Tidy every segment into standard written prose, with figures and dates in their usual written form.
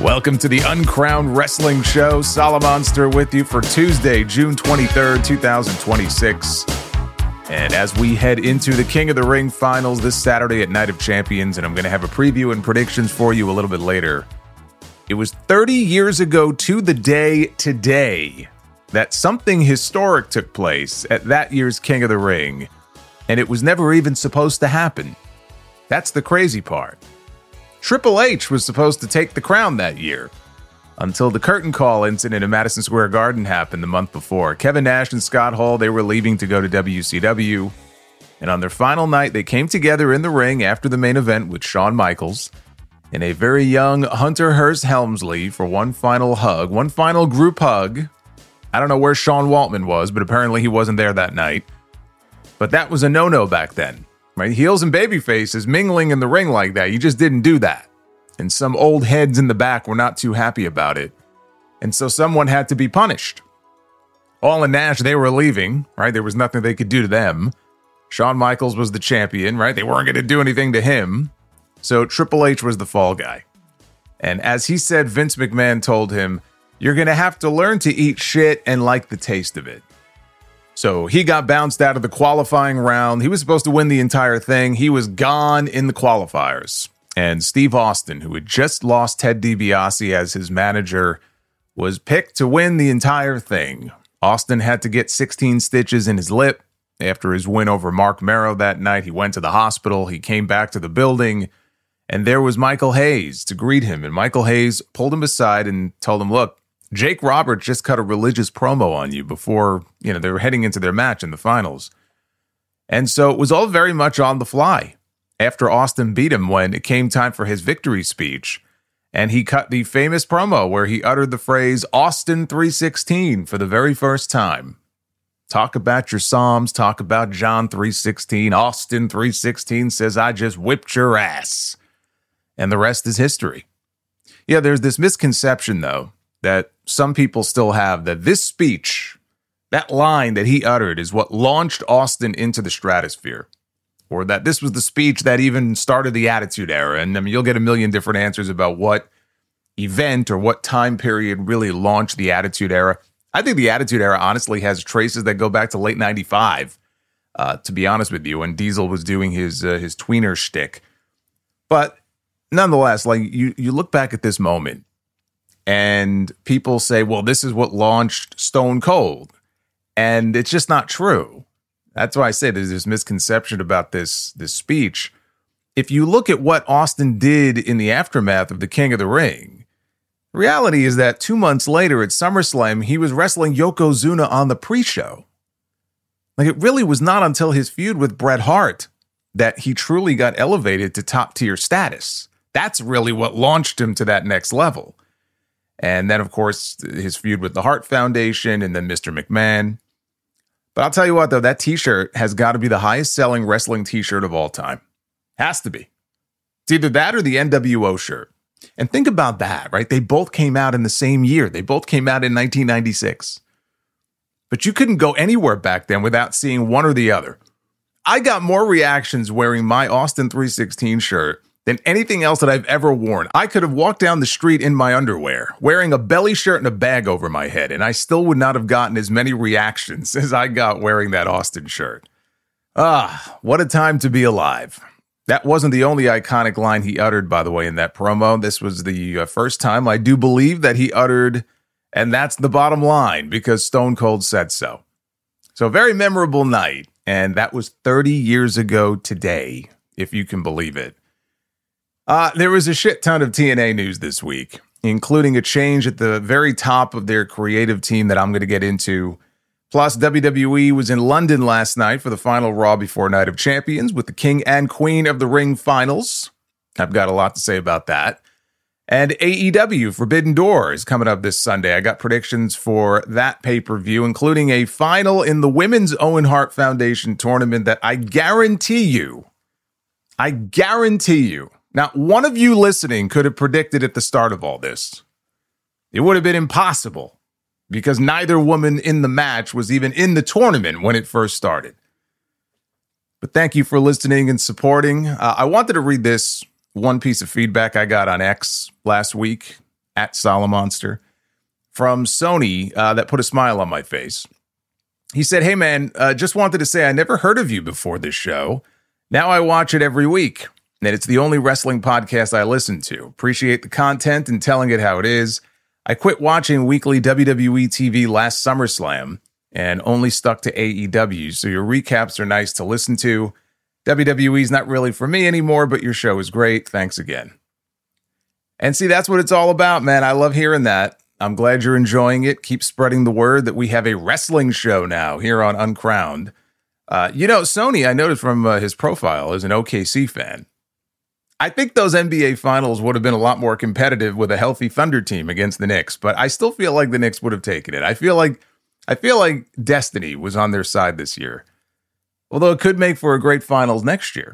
Welcome to the Uncrowned Wrestling Show. Salamonster with you for Tuesday, June 23rd, 2026. And as we head into the King of the Ring finals this Saturday at Night of Champions, and I'm going to have a preview and predictions for you a little bit later. It was 30 years ago to the day today that something historic took place at that year's King of the Ring, and it was never even supposed to happen. That's the crazy part. Triple H was supposed to take the crown that year, until the curtain call incident in Madison Square Garden happened the month before. Kevin Nash and Scott Hall, they were leaving to go to WCW, and on their final night, they came together in the ring after the main event with Shawn Michaels and a very young Hunter Hearst Helmsley for one final hug, one final group hug. I don't know where Sean Waltman was, but apparently he wasn't there that night. But that was a no-no back then, right? Heels and babyfaces mingling in the ring like that, you just didn't do that. And some old heads in the back were not too happy about it. And so someone had to be punished. Hall and Nash, they were leaving, right? There was nothing they could do to them. Shawn Michaels was the champion, right? They weren't going to do anything to him. So Triple H was the fall guy. And as he said, Vince McMahon told him, "You're going to have to learn to eat shit and like the taste of it." So he got bounced out of the qualifying round. He was supposed to win the entire thing. He was gone in the qualifiers. And Steve Austin, who had just lost Ted DiBiase as his manager, was picked to win the entire thing. Austin had to get 16 stitches in his lip. After his win over Mark Merrow that night, he went to the hospital. He came back to the building, and there was Michael Hayes to greet him. And Michael Hayes pulled him aside and told him, "Look, Jake Roberts just cut a religious promo on you before, they were heading into their match in the finals." And so it was all very much on the fly. After Austin beat him, when it came time for his victory speech, and he cut the famous promo where he uttered the phrase Austin 3:16 for the very first time. Talk about your Psalms, talk about John 3:16. Austin 3:16 says, "I just whipped your ass." And the rest is history. Yeah, there's this misconception, though, that some people still have, that this speech, that line that he uttered, is what launched Austin into the stratosphere. Or that this was the speech that even started the Attitude Era. And I mean, you'll get a million different answers about what event or what time period really launched the Attitude Era. I think the Attitude Era honestly has traces that go back to late 95, to be honest with you, when Diesel was doing his tweener shtick. But nonetheless, like you look back at this moment and people say, well, this is what launched Stone Cold. And it's just not true. That's why I say there's this misconception about this speech. If you look at what Austin did in the aftermath of the King of the Ring, the reality is that 2 months later at SummerSlam, he was wrestling Yokozuna on the pre-show. Like, it really was not until his feud with Bret Hart that he truly got elevated to top-tier status. That's really what launched him to that next level. And then, of course, his feud with the Hart Foundation and then Mr. McMahon. But I'll tell you what, though, that t-shirt has got to be the highest selling wrestling t-shirt of all time. Has to be. It's either that or the NWO shirt. And think about that, right? They both came out in the same year. They both came out in 1996. But you couldn't go anywhere back then without seeing one or the other. I got more reactions wearing my Austin 3:16 shirt than anything else that I've ever worn. I could have walked down the street in my underwear, wearing a belly shirt and a bag over my head, and I still would not have gotten as many reactions as I got wearing that Austin shirt. What a time to be alive. That wasn't the only iconic line he uttered, by the way, in that promo. This was the first time, I do believe, that he uttered, "And that's the bottom line," because Stone Cold said so. So a very memorable night, and that was 30 years ago today, if you can believe it. There was a shit ton of TNA news this week, including a change at the very top of their creative team that I'm going to get into. Plus, WWE was in London last night for the final Raw before Night of Champions with the King and Queen of the Ring finals. I've got a lot to say about that. And AEW Forbidden Door is coming up this Sunday. I got predictions for that pay-per-view, including a final in the Women's Owen Hart Foundation tournament that I guarantee you, not one of you listening could have predicted at the start of all this. It would have been impossible because neither woman in the match was even in the tournament when it first started. But thank you for listening and supporting. I wanted to read this one piece of feedback I got on X last week. at Solomonster, from Sony that put a smile on my face. He said, "Hey man, just wanted to say I never heard of you before this show. Now I watch it every week, and it's the only wrestling podcast I listen to. Appreciate the content and telling it how it is. I quit watching weekly WWE TV last SummerSlam and only stuck to AEW, so your recaps are nice to listen to. WWE's not really for me anymore, but your show is great. Thanks again." And see, that's what it's all about, man. I love hearing that. I'm glad you're enjoying it. Keep spreading the word that we have a wrestling show now here on Uncrowned. Sony, I noticed from his profile, is an OKC fan. I think those NBA finals would have been a lot more competitive with a healthy Thunder team against the Knicks, but I still feel like the Knicks would have taken it. I feel like destiny was on their side this year, although it could make for a great finals next year.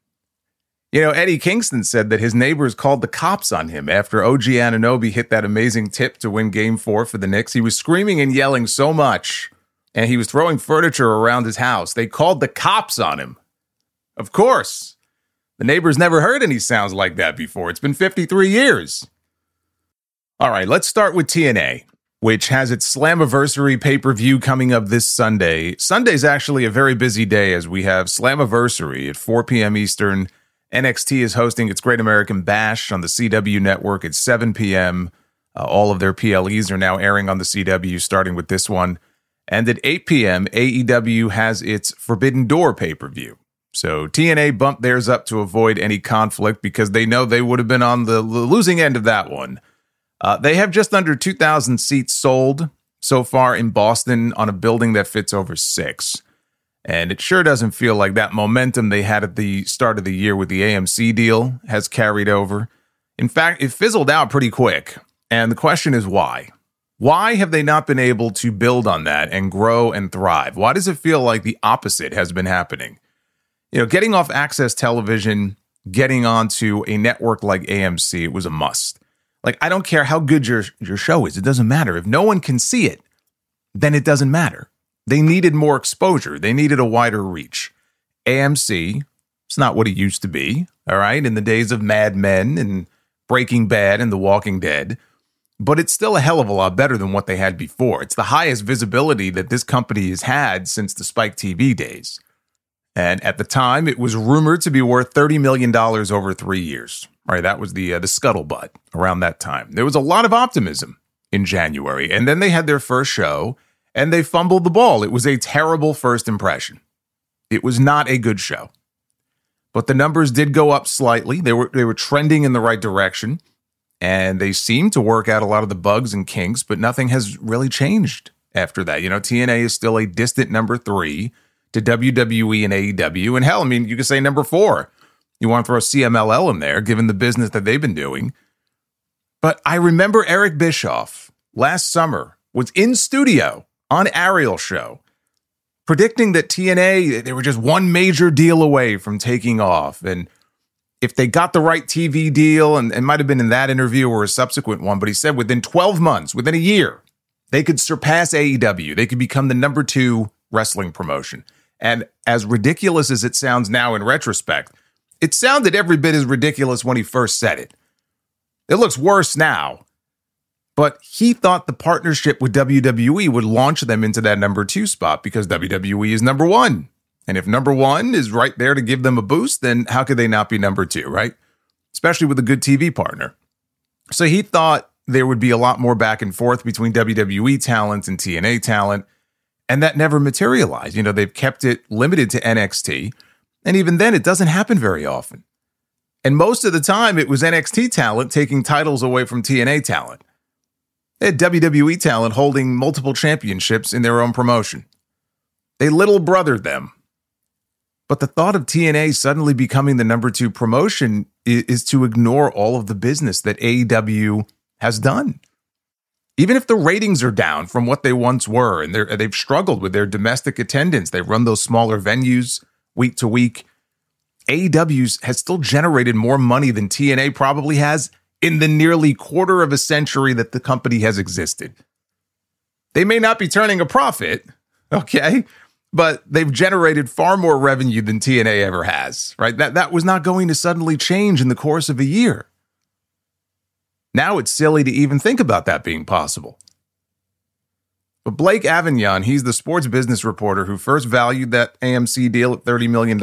Eddie Kingston said that his neighbors called the cops on him after OG Anunoby hit that amazing tip to win Game 4 for the Knicks. He was screaming and yelling so much, and he was throwing furniture around his house. They called the cops on him. Of course. The neighbors never heard any sounds like that before. It's been 53 years. All right, let's start with TNA, which has its Slammiversary pay-per-view coming up this Sunday. Sunday's actually a very busy day as we have Slammiversary at 4 p.m. Eastern. NXT is hosting its Great American Bash on the CW network at 7 p.m. All of their PLEs are now airing on the CW, starting with this one. And at 8 p.m., AEW has its Forbidden Door pay-per-view. So TNA bumped theirs up to avoid any conflict because they know they would have been on the losing end of that one. They have just under 2,000 seats sold so far in Boston on a building that fits over 6. And it sure doesn't feel like that momentum they had at the start of the year with the AMC deal has carried over. In fact, it fizzled out pretty quick. And the question is why? Why have they not been able to build on that and grow and thrive? Why does it feel like the opposite has been happening? Getting off Access Television, getting onto a network like AMC, it was a must. Like, I don't care how good your show is. It doesn't matter. If no one can see it, then it doesn't matter. They needed more exposure. They needed a wider reach. AMC, it's not what it used to be, all right, in the days of Mad Men and Breaking Bad and The Walking Dead. But it's still a hell of a lot better than what they had before. It's the highest visibility that this company has had since the Spike TV days. And at the time, it was rumored to be worth $30 million over 3 years. All right, that was the scuttlebutt around that time. There was a lot of optimism in January. And then they had their first show, and they fumbled the ball. It was a terrible first impression. It was not a good show. But the numbers did go up slightly. They were trending in the right direction. And they seemed to work out a lot of the bugs and kinks, but nothing has really changed after that. TNA is still a distant number 3 to WWE and AEW. And hell, you could say number 4. You want to throw CMLL in there, given the business that they've been doing. But I remember Eric Bischoff last summer was in studio on Ariel's show, predicting that TNA, they were just one major deal away from taking off. And if they got the right TV deal, and it might have been in that interview or a subsequent one, but he said within 12 months, within a year, they could surpass AEW. They could become the number 2 wrestling promotion. And as ridiculous as it sounds now in retrospect, it sounded every bit as ridiculous when he first said it. It looks worse now. But he thought the partnership with WWE would launch them into that number 2 spot because WWE is number 1. And if number 1 is right there to give them a boost, then how could they not be number 2, right? Especially with a good TV partner. So he thought there would be a lot more back and forth between WWE talent and TNA talent. And that never materialized. They've kept it limited to NXT. And even then, it doesn't happen very often. And most of the time, it was NXT talent taking titles away from TNA talent. They had WWE talent holding multiple championships in their own promotion. They little brothered them. But the thought of TNA suddenly becoming the number 2 promotion is to ignore all of the business that AEW has done. Even if the ratings are down from what they once were, and they've struggled with their domestic attendance, they run those smaller venues week to week, AEW has still generated more money than TNA probably has in the nearly quarter of a century that the company has existed. They may not be turning a profit, okay, but they've generated far more revenue than TNA ever has, right? That was not going to suddenly change in the course of a year. Now it's silly to even think about that being possible. But Blake Avignon, he's the sports business reporter who first valued that AMC deal at $30 million.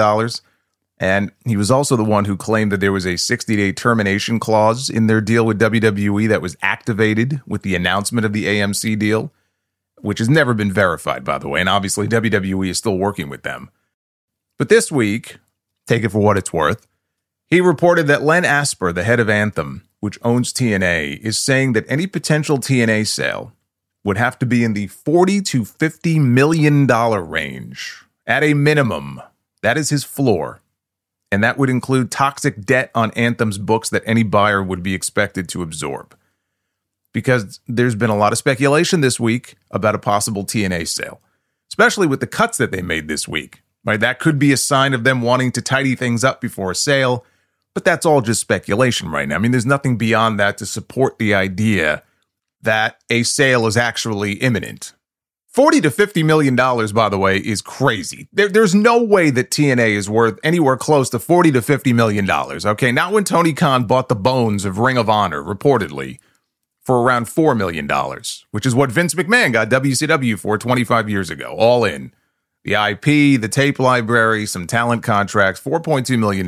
And he was also the one who claimed that there was a 60-day termination clause in their deal with WWE that was activated with the announcement of the AMC deal, which has never been verified, by the way. And obviously, WWE is still working with them. But this week, take it for what it's worth, he reported that Len Asper, the head of Anthem, which owns TNA, is saying that any potential TNA sale would have to be in the $40 to $50 million range. At a minimum, that is his floor. And that would include toxic debt on Anthem's books that any buyer would be expected to absorb. Because there's been a lot of speculation this week about a possible TNA sale, especially with the cuts that they made this week. Right? That could be a sign of them wanting to tidy things up before a sale, but that's all just speculation right now. I mean, there's nothing beyond that to support the idea that a sale is actually imminent. $40 to $50 million, by the way, is crazy. There's no way that TNA is worth anywhere close to $40 to $50 million, okay? Not when Tony Khan bought the bones of Ring of Honor, reportedly, for around $4 million, which is what Vince McMahon got WCW for 25 years ago, all in. The IP, the tape library, some talent contracts, $4.2 million.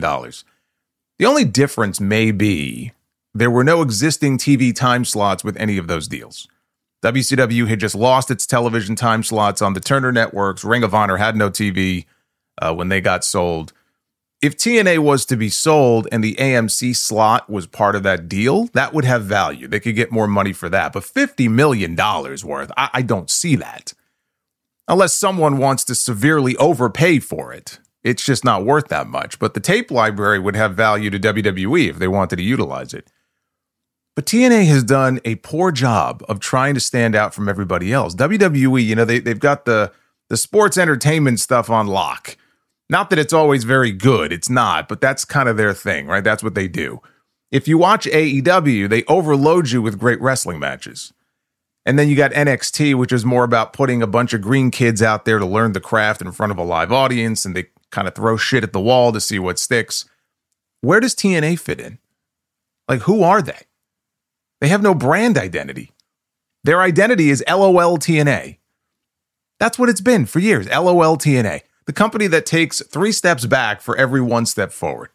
The only difference may be there were no existing TV time slots with any of those deals. WCW had just lost its television time slots on the Turner networks. Ring of Honor had no TV when they got sold. If TNA was to be sold and the AMC slot was part of that deal, that would have value. They could get more money for that. But $50 million worth, I don't see that. Unless someone wants to severely overpay for it. It's just not worth that much. But the tape library would have value to WWE if they wanted to utilize it. But TNA has done a poor job of trying to stand out from everybody else. WWE, you know, they've got the sports entertainment stuff on lock. Not that it's always very good. It's not, but that's kind of their thing, right? That's what they do. If you watch AEW, they overload you with great wrestling matches. And then you got NXT, which is more about putting a bunch of green kids out there to learn the craft in front of a live audience, and they kind of throw shit at the wall to see what sticks. Where does TNA fit in? Like, who are they? They have no brand identity. Their identity is LOL TNA. That's what it's been for years, LOL TNA. The company that takes 3 steps back for every 1 step forward.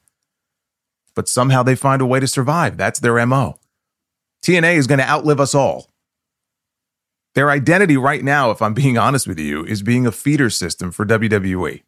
But somehow they find a way to survive. That's their MO. TNA is going to outlive us all. Their identity right now, if I'm being honest with you, is being a feeder system for WWE.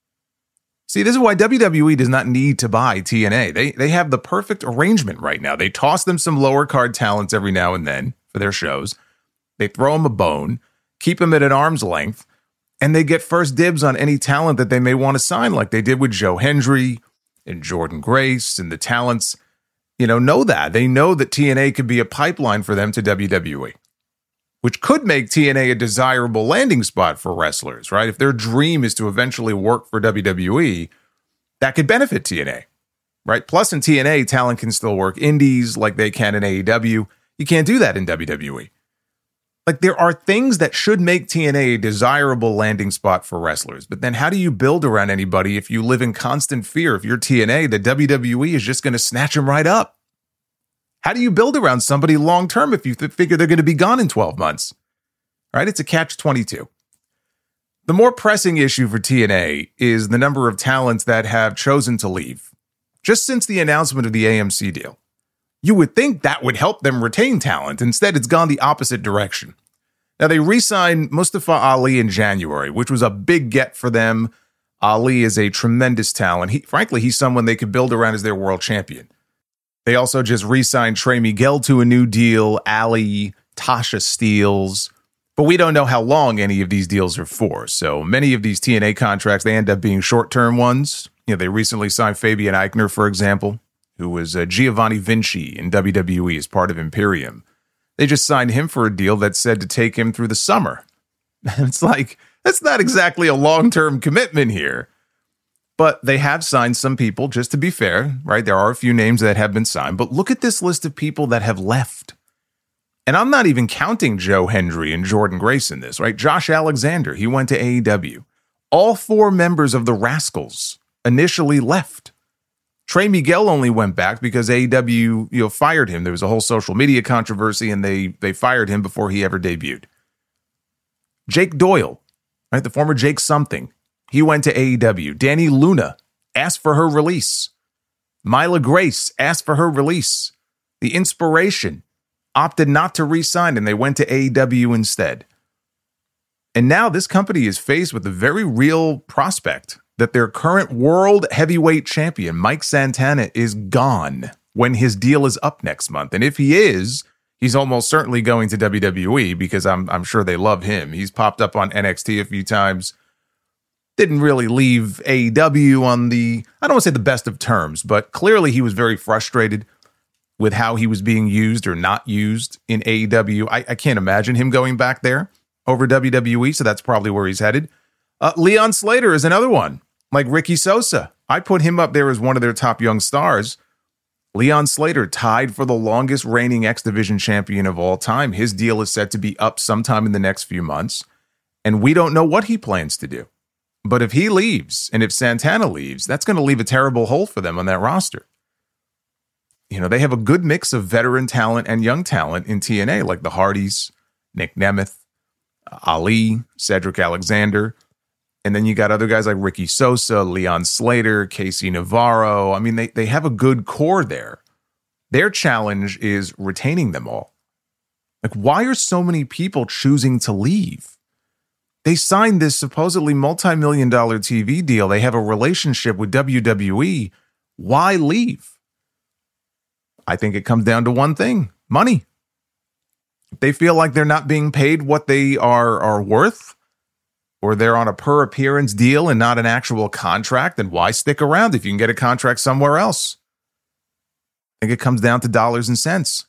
See, this is why WWE does not need to buy TNA. They have the perfect arrangement right now. They toss them some lower card talents every now and then for their shows. They throw them a bone, keep them at an arm's length, and they get first dibs on any talent that they may want to sign, like they did with Joe Hendry and Jordan Grace and the talents, know that. They know that TNA could be a pipeline for them to WWE, which could make TNA a desirable landing spot for wrestlers, right? If their dream is to eventually work for WWE, that could benefit TNA, right? Plus in TNA, talent can still work indies like they can in AEW. You can't do that in WWE. Like, there are things that should make TNA a desirable landing spot for wrestlers. But then how do you build around anybody if you live in constant fear, if you're TNA, that WWE is just going to snatch them right up? How do you build around somebody long-term if you figure they're going to be gone in 12 months? Right? It's a catch-22. The more pressing issue for TNA is the number of talents that have chosen to leave. Just since the announcement of the AMC deal. You would think that would help them retain talent. Instead, it's gone the opposite direction. Now, they re-signed Mustafa Ali in January, which was a big get for them. Ali is a tremendous talent. Frankly, he's someone they could build around as their world champion. They also just re-signed Trey Miguel to a new deal, Ali, Tasha Steelz. But we don't know how long any of these deals are for. So many of these TNA contracts, they end up being short-term ones. They recently signed Fabian Eichner, for example, who was Giovanni Vinci in WWE as part of Imperium. They just signed him for a deal that said to take him through the summer. It's like, that's not exactly a long-term commitment here. But they have signed some people, just to be fair, right? There are a few names that have been signed, but look at this list of people that have left. And I'm not even counting Joe Hendry and Jordan Grace in this, right? Josh Alexander, he went to AEW. All 4 members of the Rascals initially left. Trey Miguel only went back because AEW, fired him. There was a whole social media controversy, and they fired him before he ever debuted. Jake Doyle, right, the former Jake something, he went to AEW. Danny Luna asked for her release. Myla Grace asked for her release. The Inspiration opted not to re-sign, and they went to AEW instead. And now this company is faced with a very real prospect that their current world heavyweight champion, Mike Santana, is gone when his deal is up next month. And if he is, he's almost certainly going to WWE because I'm sure they love him. He's popped up on NXT a few times. Didn't really leave AEW on the, I don't want to say the best of terms, but clearly he was very frustrated with how he was being used or not used in AEW. I can't imagine him going back there over WWE, so that's probably where he's headed. Leon Slater is another one, like Ricky Sosa. I put him up there as one of their top young stars. Leon Slater tied for the longest reigning X Division champion of all time. His deal is set to be up sometime in the next few months, and we don't know what he plans to do. But if he leaves, and if Santana leaves, that's going to leave a terrible hole for them on that roster. They have a good mix of veteran talent and young talent in TNA, like the Hardys, Nick Nemeth, Ali, Cedric Alexander. And then you got other guys like Ricky Sosa, Leon Slater, Casey Navarro. I mean, they have a good core there. Their challenge is retaining them all. Like, why are so many people choosing to leave? They signed this supposedly multi-million-dollar TV deal. They have a relationship with WWE. Why leave? I think it comes down to one thing: money. If they feel like they're not being paid what they are worth, or they're on a per appearance deal and not an actual contract, then why stick around if you can get a contract somewhere else? I think it comes down to dollars and cents.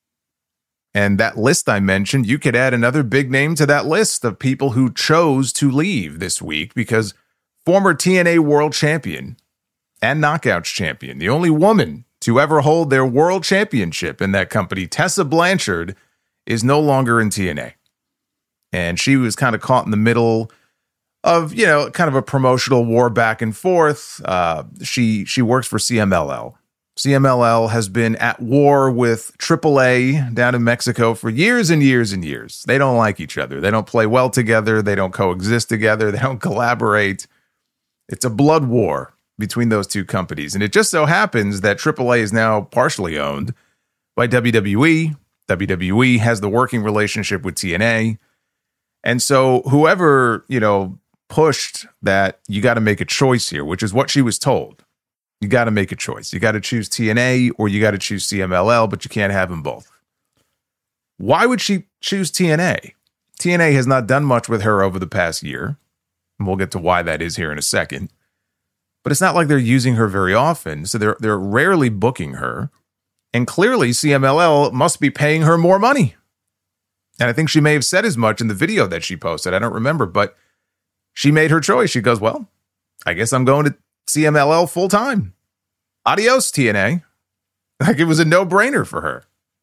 And that list I mentioned, you could add another big name to that list of people who chose to leave this week, because former TNA World Champion and Knockouts Champion, the only woman to ever hold their World Championship in that company, Tessa Blanchard, is no longer in TNA. And she was kind of caught in the middle of, kind of a promotional war back and forth. She works for CMLL. CMLL has been at war with AAA down in Mexico for years and years and years. They don't like each other. They don't play well together. They don't coexist together. They don't collaborate. It's a blood war between those two companies. And it just so happens that AAA is now partially owned by WWE. WWE has the working relationship with TNA. And so whoever, pushed that you got to make a choice here, which is what she was told. You got to make a choice. You got to choose TNA or you got to choose CMLL, but you can't have them both. Why would she choose TNA? TNA has not done much with her over the past year. And we'll get to why that is here in a second. But it's not like they're using her very often, so they're rarely booking her. And clearly CMLL must be paying her more money. And I think she may have said as much in the video that she posted. I don't remember, but she made her choice. She goes, well, I guess I'm going to CMLL full time. Adios, TNA. Like, it was a no-brainer for her.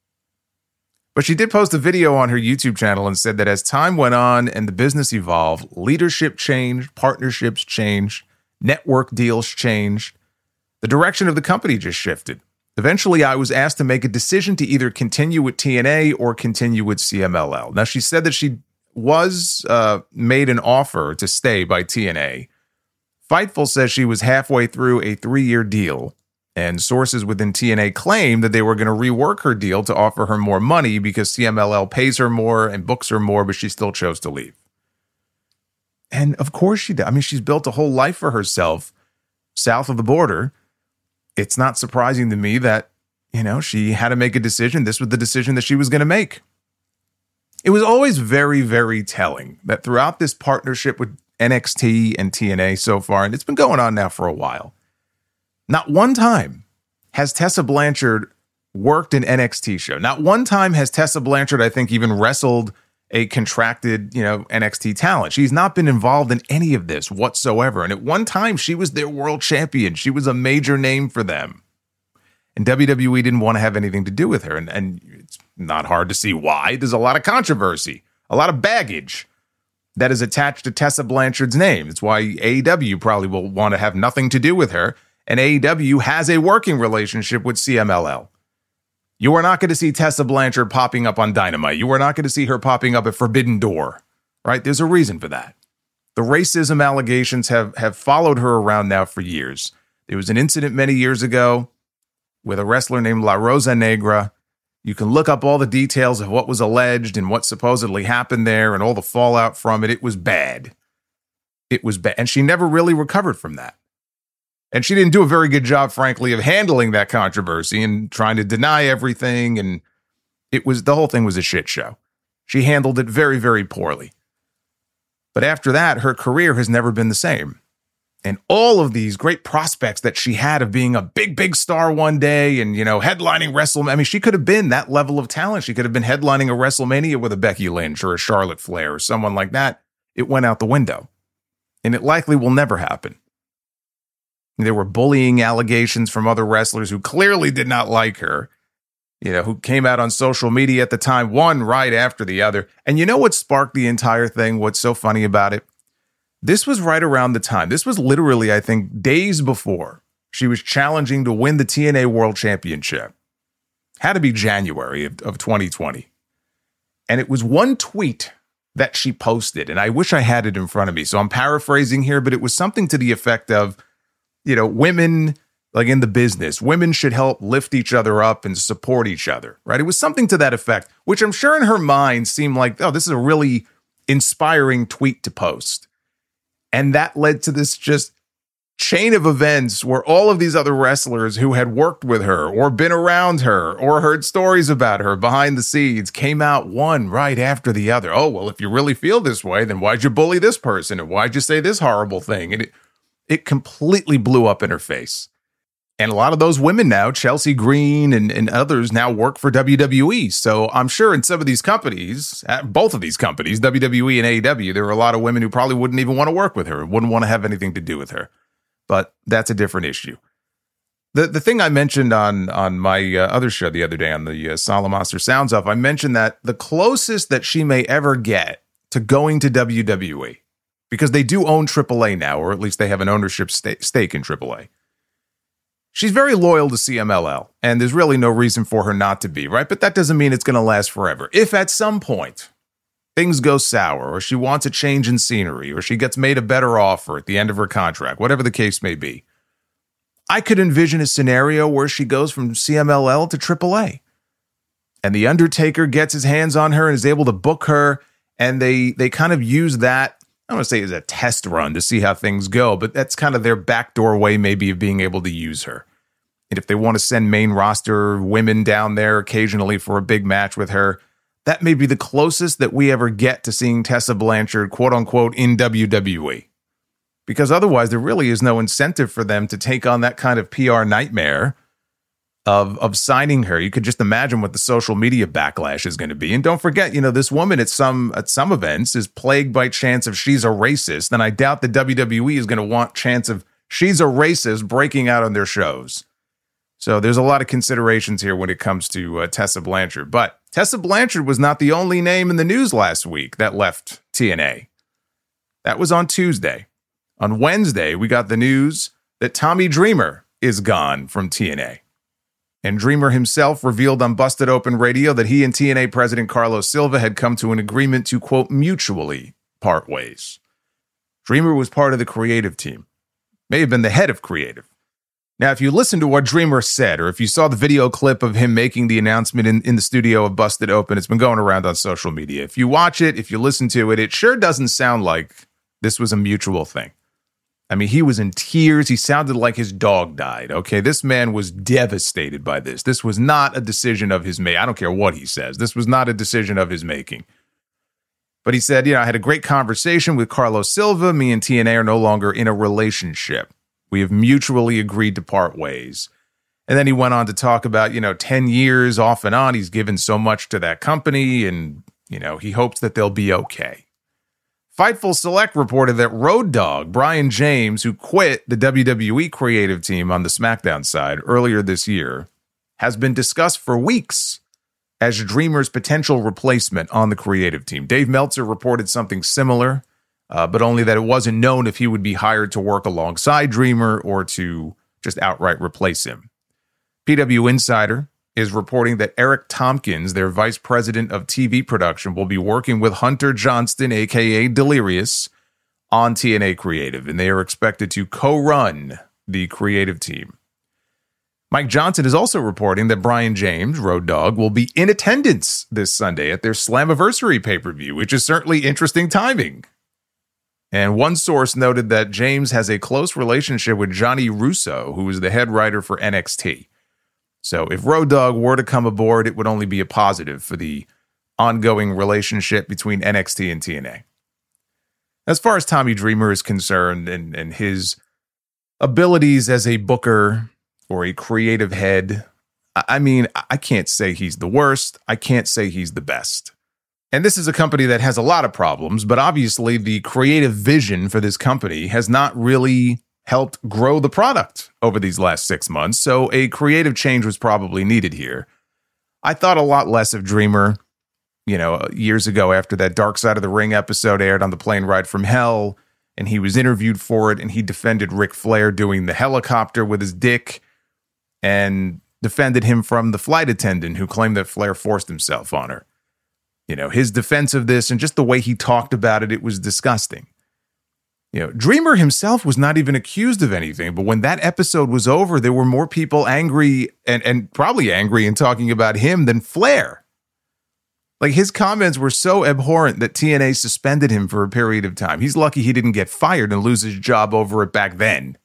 But she did post a video on her YouTube channel and said that as time went on and the business evolved, leadership changed, partnerships changed, network deals changed. The direction of the company just shifted. Eventually, I was asked to make a decision to either continue with TNA or continue with CMLL. Now, she said that she was made an offer to stay by TNA. Fightful says she was halfway through a 3-year deal, and sources within TNA claim that they were going to rework her deal to offer her more money because CMLL pays her more and books her more, but she still chose to leave. And of course she did. I mean, she's built a whole life for herself south of the border. It's not surprising to me that, she had to make a decision. This was the decision that she was going to make. It was always very, very telling that throughout this partnership with NXT and TNA so far, and it's been going on now for a while, not one time has Tessa Blanchard worked an NXT show. Not one time has Tessa Blanchard, I think, even wrestled a contracted, NXT talent. She's not been involved in any of this whatsoever. And at one time, she was their world champion. She was a major name for them. And WWE didn't want to have anything to do with her. And it's not hard to see why. There's a lot of controversy, a lot of baggage that is attached to Tessa Blanchard's name. It's why AEW probably will want to have nothing to do with her. And AEW has a working relationship with CMLL. You are not going to see Tessa Blanchard popping up on Dynamite. You are not going to see her popping up at Forbidden Door, right? There's a reason for that. The racism allegations have followed her around now for years. There was an incident many years ago with a wrestler named La Rosa Negra. You can look up all the details of what was alleged and what supposedly happened there and all the fallout from it. It was bad. It was bad. And she never really recovered from that. And she didn't do a very good job, frankly, of handling that controversy and trying to deny everything. And the whole thing was a shit show. She handled it very, very poorly. But after that, her career has never been the same. And all of these great prospects that she had of being a big, big star one day and, headlining WrestleMania. I mean, she could have been that level of talent. She could have been headlining a WrestleMania with a Becky Lynch or a Charlotte Flair or someone like that. It went out the window. And it likely will never happen. There were bullying allegations from other wrestlers who clearly did not like her, who came out on social media at the time, one right after the other. And you know what sparked the entire thing? What's so funny about it? This was right around the time. This was literally, I think, days before she was challenging to win the TNA World Championship. Had to be January of 2020. And it was one tweet that she posted, and I wish I had it in front of me. So I'm paraphrasing here, but it was something to the effect of, women, like in the business, women should help lift each other up and support each other, right? It was something to that effect, which I'm sure in her mind seemed like, oh, this is a really inspiring tweet to post. And that led to this just chain of events where all of these other wrestlers who had worked with her or been around her or heard stories about her behind the scenes came out one right after the other. Oh, well, if you really feel this way, then why'd you bully this person? And why'd you say this horrible thing? And it completely blew up in her face. And a lot of those women now, Chelsea Green and others, now work for WWE. So I'm sure in some of these companies, both of these companies, WWE and AEW, there are a lot of women who probably wouldn't even want to work with her, wouldn't want to have anything to do with her. But that's a different issue. The thing I mentioned on my other show the other day on the Solid Monster Sounds Off, I mentioned that the closest that she may ever get to going to WWE, because they do own AAA now, or at least they have an ownership stake in AAA. She's very loyal to CMLL, and there's really no reason for her not to be, right? But that doesn't mean it's going to last forever. If at some point things go sour, or she wants a change in scenery, or she gets made a better offer at the end of her contract, whatever the case may be, I could envision a scenario where she goes from CMLL to AAA. And The Undertaker gets his hands on her and is able to book her, and they kind of use that, I don't want to say as a test run to see how things go, but that's kind of their backdoor way maybe of being able to use her. And if they want to send main roster women down there occasionally for a big match with her, that may be the closest that we ever get to seeing Tessa Blanchard, quote unquote, in WWE. Because otherwise there really is no incentive for them to take on that kind of PR nightmare of signing her. You could just imagine what the social media backlash is going to be. And don't forget, this woman at some events is plagued by chants of she's a racist. And I doubt the WWE is going to want chants of she's a racist breaking out on their shows. So there's a lot of considerations here when it comes to Tessa Blanchard. But Tessa Blanchard was not the only name in the news last week that left TNA. That was on Tuesday. On Wednesday, we got the news that Tommy Dreamer is gone from TNA. And Dreamer himself revealed on Busted Open Radio that he and TNA President Carlos Silva had come to an agreement to, quote, mutually part ways. Dreamer was part of the creative team, may have been the head of creative. Now, if you listen to what Dreamer said, or if you saw the video clip of him making the announcement in the studio of Busted Open, it's been going around on social media. If you watch it, if you listen to it, it sure doesn't sound like this was a mutual thing. I mean, he was in tears. He sounded like his dog died. Okay, this man was devastated by this. This was not a decision of his making. I don't care what he says. This was not a decision of his making. But he said, I had a great conversation with Carlos Silva. Me and TNA are no longer in a relationship. We have mutually agreed to part ways. And then he went on to talk about, 10 years off and on. He's given so much to that company and, he hopes that they'll be okay. Fightful Select reported that Road Dogg, Brian James, who quit the WWE creative team on the SmackDown side earlier this year, has been discussed for weeks as Dreamer's potential replacement on the creative team. Dave Meltzer reported something similar, but only that it wasn't known if he would be hired to work alongside Dreamer or to just outright replace him. PW Insider is reporting that Eric Tompkins, their vice president of TV production, will be working with Hunter Johnston, a.k.a. Delirious, on TNA Creative, and they are expected to co-run the creative team. Mike Johnson is also reporting that Brian James, Road Dogg, will be in attendance this Sunday at their Slammiversary pay-per-view, which is certainly interesting timing. And one source noted that James has a close relationship with Johnny Russo, who is the head writer for NXT. So if Road Dogg were to come aboard, it would only be a positive for the ongoing relationship between NXT and TNA. As far as Tommy Dreamer is concerned and his abilities as a booker or a creative head, I mean, I can't say he's the worst. I can't say he's the best. And this is a company that has a lot of problems, but obviously the creative vision for this company has not really helped grow the product over these last 6 months, so a creative change was probably needed here. I thought a lot less of Dreamer, years ago after that Dark Side of the Ring episode aired on the Plane Ride from Hell, and he was interviewed for it, and he defended Ric Flair doing the helicopter with his dick, and defended him from the flight attendant who claimed that Flair forced himself on her. His defense of this and just the way he talked about it, it was disgusting. Dreamer himself was not even accused of anything, but when that episode was over, there were more people angry and probably angry and talking about him than Flair. Like, his comments were so abhorrent that TNA suspended him for a period of time. He's lucky he didn't get fired and lose his job over it back then.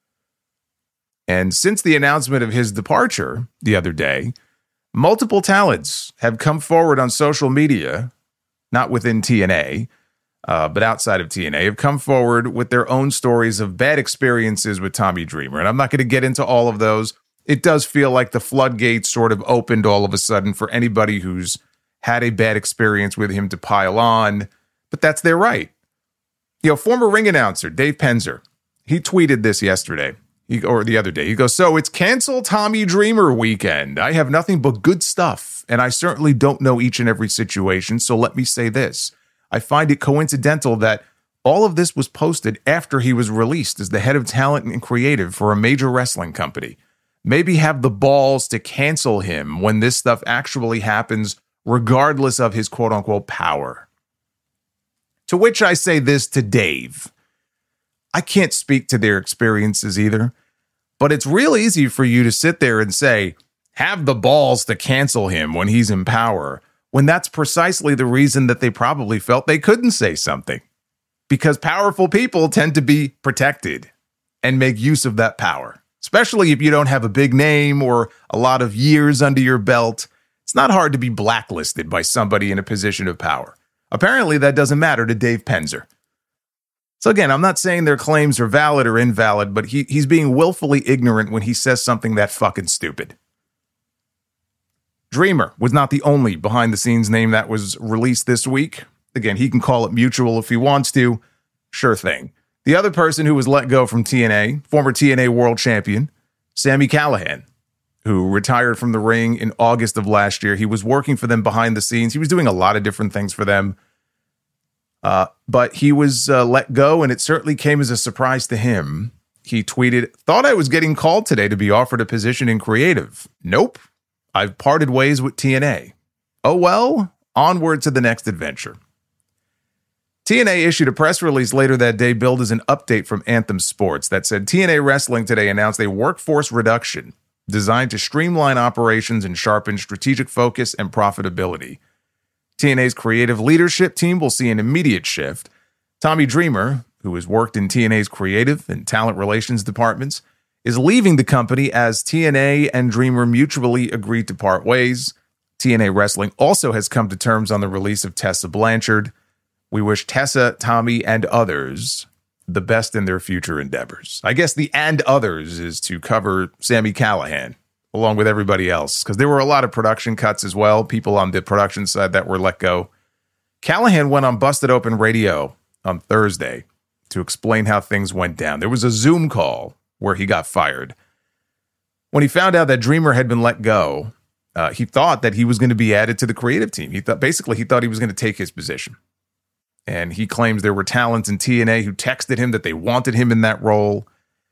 And since the announcement of his departure the other day, multiple talents have come forward on social media, not within TNA, but outside of TNA, have come forward with their own stories of bad experiences with Tommy Dreamer. And I'm not going to get into all of those. It does feel like the floodgates sort of opened all of a sudden for anybody who's had a bad experience with him to pile on, but that's their right. Former ring announcer Dave Penzer, he tweeted this yesterday, or the other day. He goes, "So it's cancel Tommy Dreamer weekend. I have nothing but good stuff, and I certainly don't know each and every situation, so let me say this. I find it coincidental that all of this was posted after he was released as the head of talent and creative for a major wrestling company. Maybe have the balls to cancel him when this stuff actually happens, regardless of his quote-unquote power." To which I say this to Dave. I can't speak to their experiences either, but it's real easy for you to sit there and say, have the balls to cancel him when he's in power, when that's precisely the reason that they probably felt they couldn't say something. Because powerful people tend to be protected and make use of that power, especially if you don't have a big name or a lot of years under your belt. It's not hard to be blacklisted by somebody in a position of power. Apparently, that doesn't matter to Dave Penzer. So again, I'm not saying their claims are valid or invalid, but he's being willfully ignorant when he says something that fucking stupid. Dreamer was not the only behind-the-scenes name that was released this week. Again, he can call it mutual if he wants to. Sure thing. The other person who was let go from TNA, former TNA World Champion, Sami Callihan, who retired from the ring in August of last year. He was working for them behind the scenes. He was doing a lot of different things for them. But he was let go, and it certainly came as a surprise to him. He tweeted, "Thought I was getting called today to be offered a position in creative. Nope. I've parted ways with TNA. Oh well, onward to the next adventure." TNA issued a press release later that day billed as an update from Anthem Sports that said TNA Wrestling today announced a workforce reduction designed to streamline operations and sharpen strategic focus and profitability. TNA's creative leadership team will see an immediate shift. Tommy Dreamer, who has worked in TNA's creative and talent relations departments, is leaving the company as TNA and Dreamer mutually agreed to part ways. TNA Wrestling also has come to terms on the release of Tessa Blanchard. We wish Tessa, Tommy, and others the best in their future endeavors. I guess the "and others" is to cover Sami Callihan, along with everybody else, because there were a lot of production cuts as well, people on the production side that were let go. Callihan went on Busted Open Radio on Thursday to explain how things went down. There was a Zoom call where he got fired. When he found out that Dreamer had been let go, he thought that he was going to be added to the creative team. He thought he was going to take his position. And he claims there were talents in TNA who texted him that they wanted him in that role.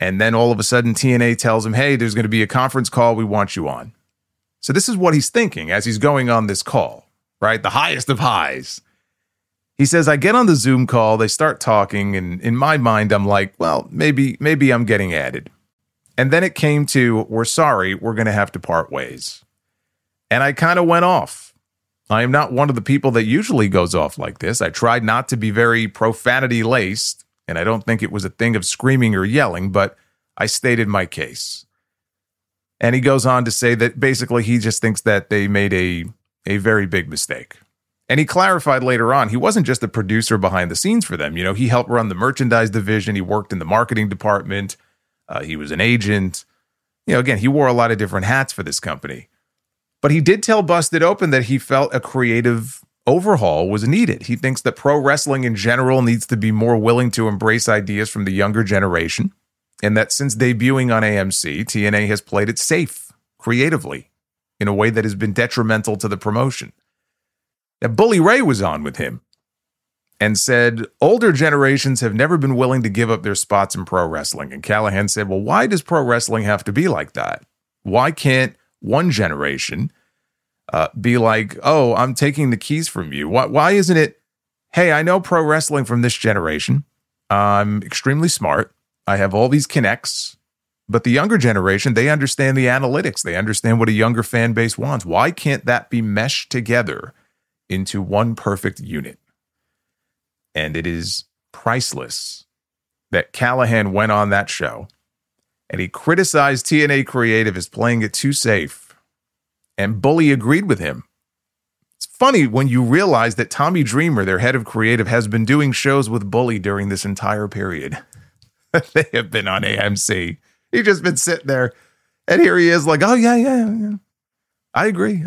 And then all of a sudden, TNA tells him, hey, there's going to be a conference call. We want you on. So this is what he's thinking as he's going on this call, right? The highest of highs. He says, I get on the Zoom call. They start talking. And in my mind, I'm like, well, maybe I'm getting added. And then it came to, we're sorry, we're going to have to part ways. And I kind of went off. I am not one of the people that usually goes off like this. I tried not to be very profanity-laced. And I don't think it was a thing of screaming or yelling, but I stated my case. And he goes on to say that basically he just thinks that they made a very big mistake. And he clarified later on, he wasn't just a producer behind the scenes for them. You know, he helped run the merchandise division. He worked in the marketing department. He was an agent. You know, again, he wore a lot of different hats for this company. But he did tell Busted Open that he felt a creative overhaul was needed. He thinks that pro wrestling in general needs to be more willing to embrace ideas from the younger generation, and that since debuting on AMC, TNA has played it safe, creatively, in a way that has been detrimental to the promotion. Now, Bully Ray was on with him and said, older generations have never been willing to give up their spots in pro wrestling. And Callahan said, well, why does pro wrestling have to be like that? Why can't one generation be like, oh, I'm taking the keys from you? Why isn't it, hey, I know pro wrestling from this generation. I'm extremely smart. I have all these connects. But the younger generation, they understand the analytics. They understand what a younger fan base wants. Why can't that be meshed together into one perfect unit? And it is priceless that Callahan went on that show and he criticized TNA Creative as playing it too safe. And Bully agreed with him. It's funny when you realize that Tommy Dreamer, their head of creative, has been doing shows with Bully during this entire period. They have been on AMC. He's just been sitting there. And here he is like, oh, yeah. I agree.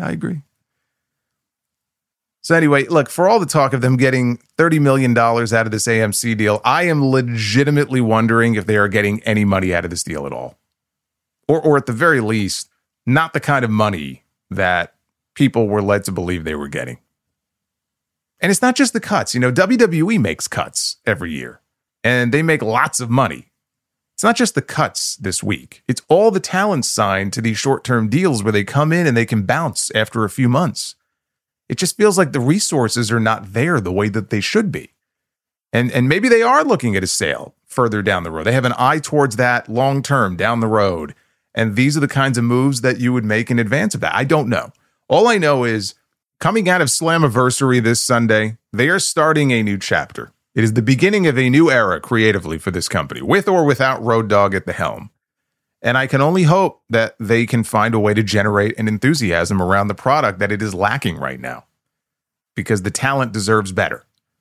So anyway, look, for all the talk of them getting $30 million out of this AMC deal, I am legitimately wondering if they are getting any money out of this deal at all. Or at the very least, not the kind of money that people were led to believe they were getting. And it's not just the cuts. You know, WWE makes cuts every year, and they make lots of money. It's not just the cuts this week. It's all the talent signed to these short-term deals where they come in and they can bounce after a few months. It just feels like the resources are not there the way that they should be. And maybe they are looking at a sale further down the road. They have an eye towards that long-term down the road. And these are the kinds of moves that you would make in advance of that. I don't know. All I know is coming out of Slammiversary this Sunday, they are starting a new chapter. It is the beginning of a new era creatively for this company, with or without Road Dogg at the helm. And I can only hope that they can find a way to generate an enthusiasm around the product that it is lacking right now, because the talent deserves better.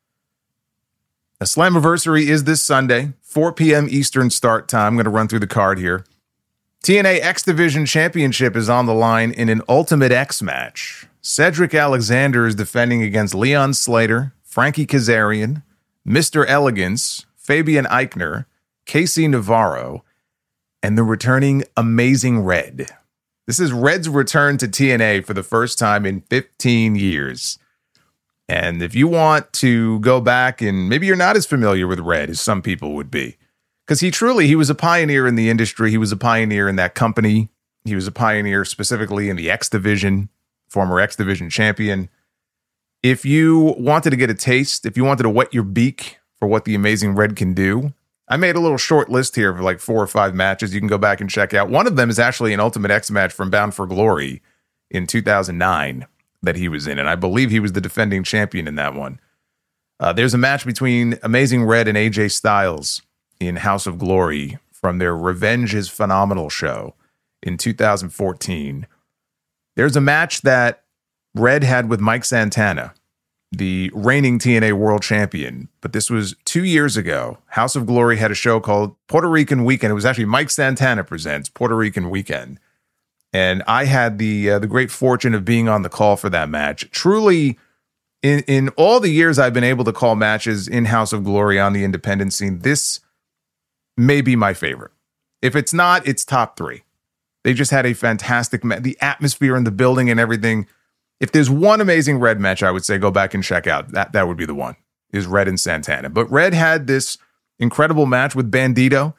The Slammiversary is this Sunday, 4 p.m. Eastern start time. I'm going to run through the card here. TNA X Division Championship is on the line in an Ultimate X match. Cedric Alexander is defending against Leon Slater, Frankie Kazarian, Mr. Elegance, Fabian Eichner, Casey Navarro, and the returning Amazing Red. This is Red's return to TNA for the first time in 15 years. And if you want to go back, and maybe you're not as familiar with Red as some people would be, because he was a pioneer in the industry. He was a pioneer in that company. He was a pioneer specifically in the X Division, former X Division champion. If you wanted to get a taste, if you wanted to wet your beak for what the Amazing Red can do, I made a little short list here of like 4 or 5 matches you can go back and check out. One of them is actually an Ultimate X match from Bound for Glory in 2009 that he was in, and I believe he was the defending champion in that one. There's a match between Amazing Red and AJ Styles in House of Glory from their Revenge is Phenomenal show in 2014. There's a match that Red had with Mike Santana, the reigning TNA World Champion, but this was 2 years ago. House of Glory had a show called Puerto Rican Weekend. It was actually Mike Santana Presents Puerto Rican Weekend. And I had the great fortune of being on the call for that match. Truly, in all the years I've been able to call matches in House of Glory on the independent scene, this may be my favorite. If it's not, it's top 3. They just had a fantastic the atmosphere in the building and everything. If there's one Amazing Red match, I would say go back and check out. That would be the one, is Red and Santana. But Red had this incredible match with Bandito.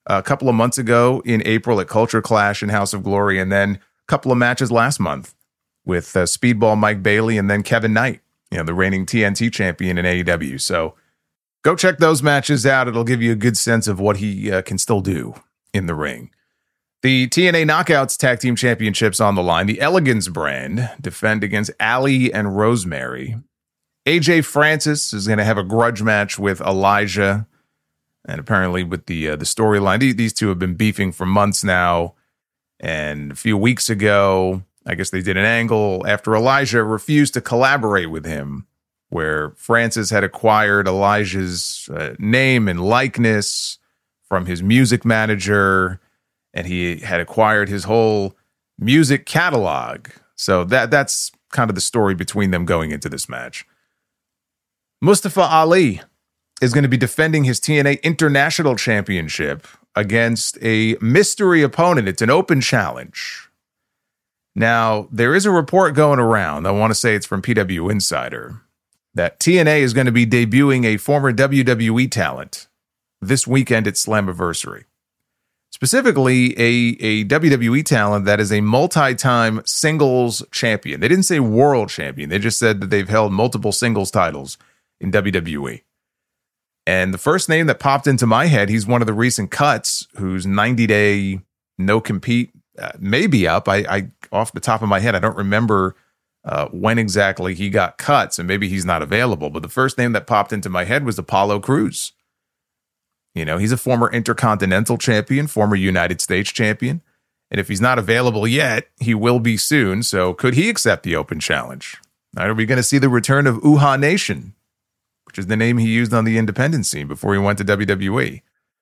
a couple of months ago in April at Culture Clash in House of Glory, and then a couple of matches last month with Speedball Mike Bailey and then Kevin Knight, the reigning TNT champion in AEW. So go check those matches out. It'll give you a good sense of what he can still do in the ring. The TNA Knockouts Tag Team Championships on the line. The Elegance brand defend against Allie and Rosemary. AJ Francis is going to have a grudge match with Elijah. And apparently with the storyline, these two have been beefing for months now. And a few weeks ago, I guess they did an angle after Elijah refused to collaborate with him, where Francis had acquired Elijah's name and likeness from his music manager, and he had acquired his whole music catalog. So that's kind of the story between them going into this match. Mustafa Ali is going to be defending his TNA International Championship against a mystery opponent. It's an open challenge. Now, there is a report going around, I want to say it's from PW Insider, that TNA is going to be debuting a former WWE talent this weekend at Slammiversary. Specifically, a WWE talent that is a multi-time singles champion. They didn't say world champion. They just said that they've held multiple singles titles in WWE. And the first name that popped into my head, he's one of the recent cuts whose 90-day no-compete may be up. I off the top of my head, I don't remember when exactly he got cut, so maybe he's not available. But the first name that popped into my head was Apollo Crews. He's a former Intercontinental champion, former United States champion. And if he's not available yet, he will be soon. So could he accept the open challenge? Are we going to see the return of Uhaa Nation, which is the name he used on the independent scene before he went to WWE?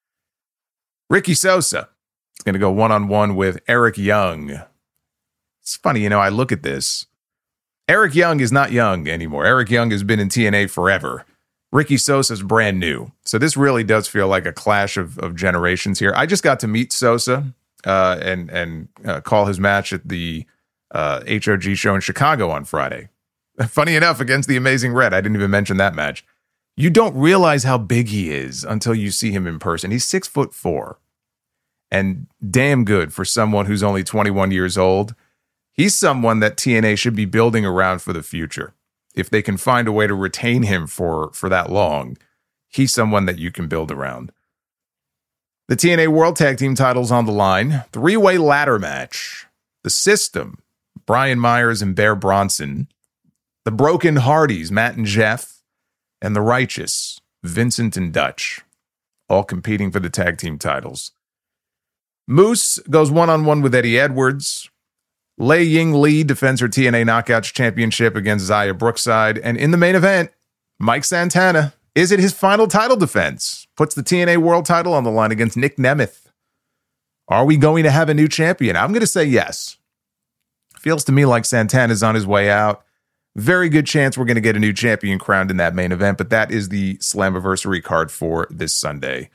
Ricky Sosa is going to go one-on-one with Eric Young. It's funny, I look at this. Eric Young is not young anymore. Eric Young has been in TNA forever. Ricky Sosa's brand new. So this really does feel like a clash of generations here. I just got to meet Sosa and call his match at the HOG show in Chicago on Friday. Funny enough, against the Amazing Red. I didn't even mention that match. You don't realize how big he is until you see him in person. He's 6'4", and damn good for someone who's only 21 years old. He's someone that TNA should be building around for the future. If they can find a way to retain him for that long, he's someone that you can build around. The TNA World Tag Team titles on the line. 3-way ladder match. The System, Brian Myers and Bear Bronson. The Broken Hardys, Matt and Jeff. And the Righteous, Vincent and Dutch. All competing for the tag team titles. Moose goes one-on-one with Eddie Edwards. Lei Ying Lee defends her TNA Knockouts Championship against Zaya Brookside. And in the main event, Mike Santana, is it his final title defense? Puts the TNA World title on the line against Nick Nemeth. Are we going to have a new champion? I'm going to say yes. Feels to me like Santana's on his way out. Very good chance we're going to get a new champion crowned in that main event, but that is the Slammiversary card for this Sunday.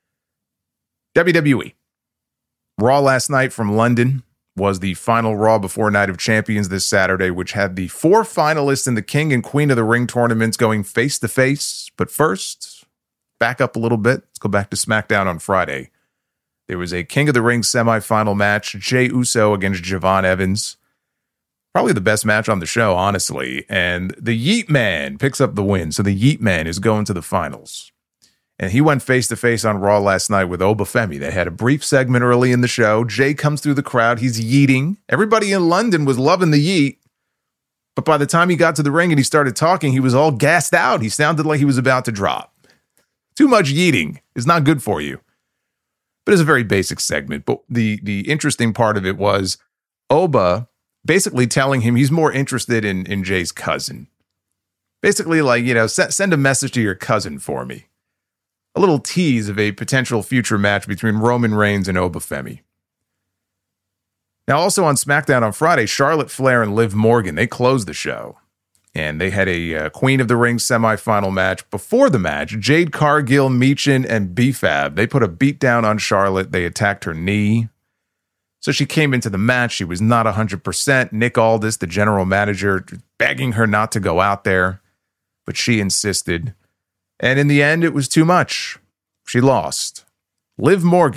WWE. Raw last night from London was the final Raw before Night of Champions this Saturday, which had the 4 finalists in the King and Queen of the Ring tournaments going face-to-face. But first, back up a little bit. Let's go back to SmackDown on Friday. There was a King of the Ring semifinal match, Jey Uso against Javon Evans. Probably the best match on the show, honestly. And the Yeet Man picks up the win. So the Yeet Man is going to the finals. And he went face-to-face on Raw last night with Obafemi. They had a brief segment early in the show. Jay comes through the crowd. He's yeeting. Everybody in London was loving the yeet. But by the time he got to the ring and he started talking, he was all gassed out. He sounded like he was about to drop. Too much yeeting is not good for you. But it's a very basic segment. But the interesting part of it was Oba basically telling him he's more interested in Jay's cousin. Basically like, send a message to your cousin for me. A little tease of a potential future match between Roman Reigns and Obafemi. Now, also on SmackDown on Friday, Charlotte Flair and Liv Morgan, they closed the show. And they had a Queen of the Ring semifinal match. Before the match, Jade Cargill, Michin, and B-Fab, they put a beat down on Charlotte. They attacked her knee. So she came into the match. She was not 100%. Nick Aldis, the general manager, begging her not to go out there. But she insisted. And in the end, it was too much. She lost. Liv Morgan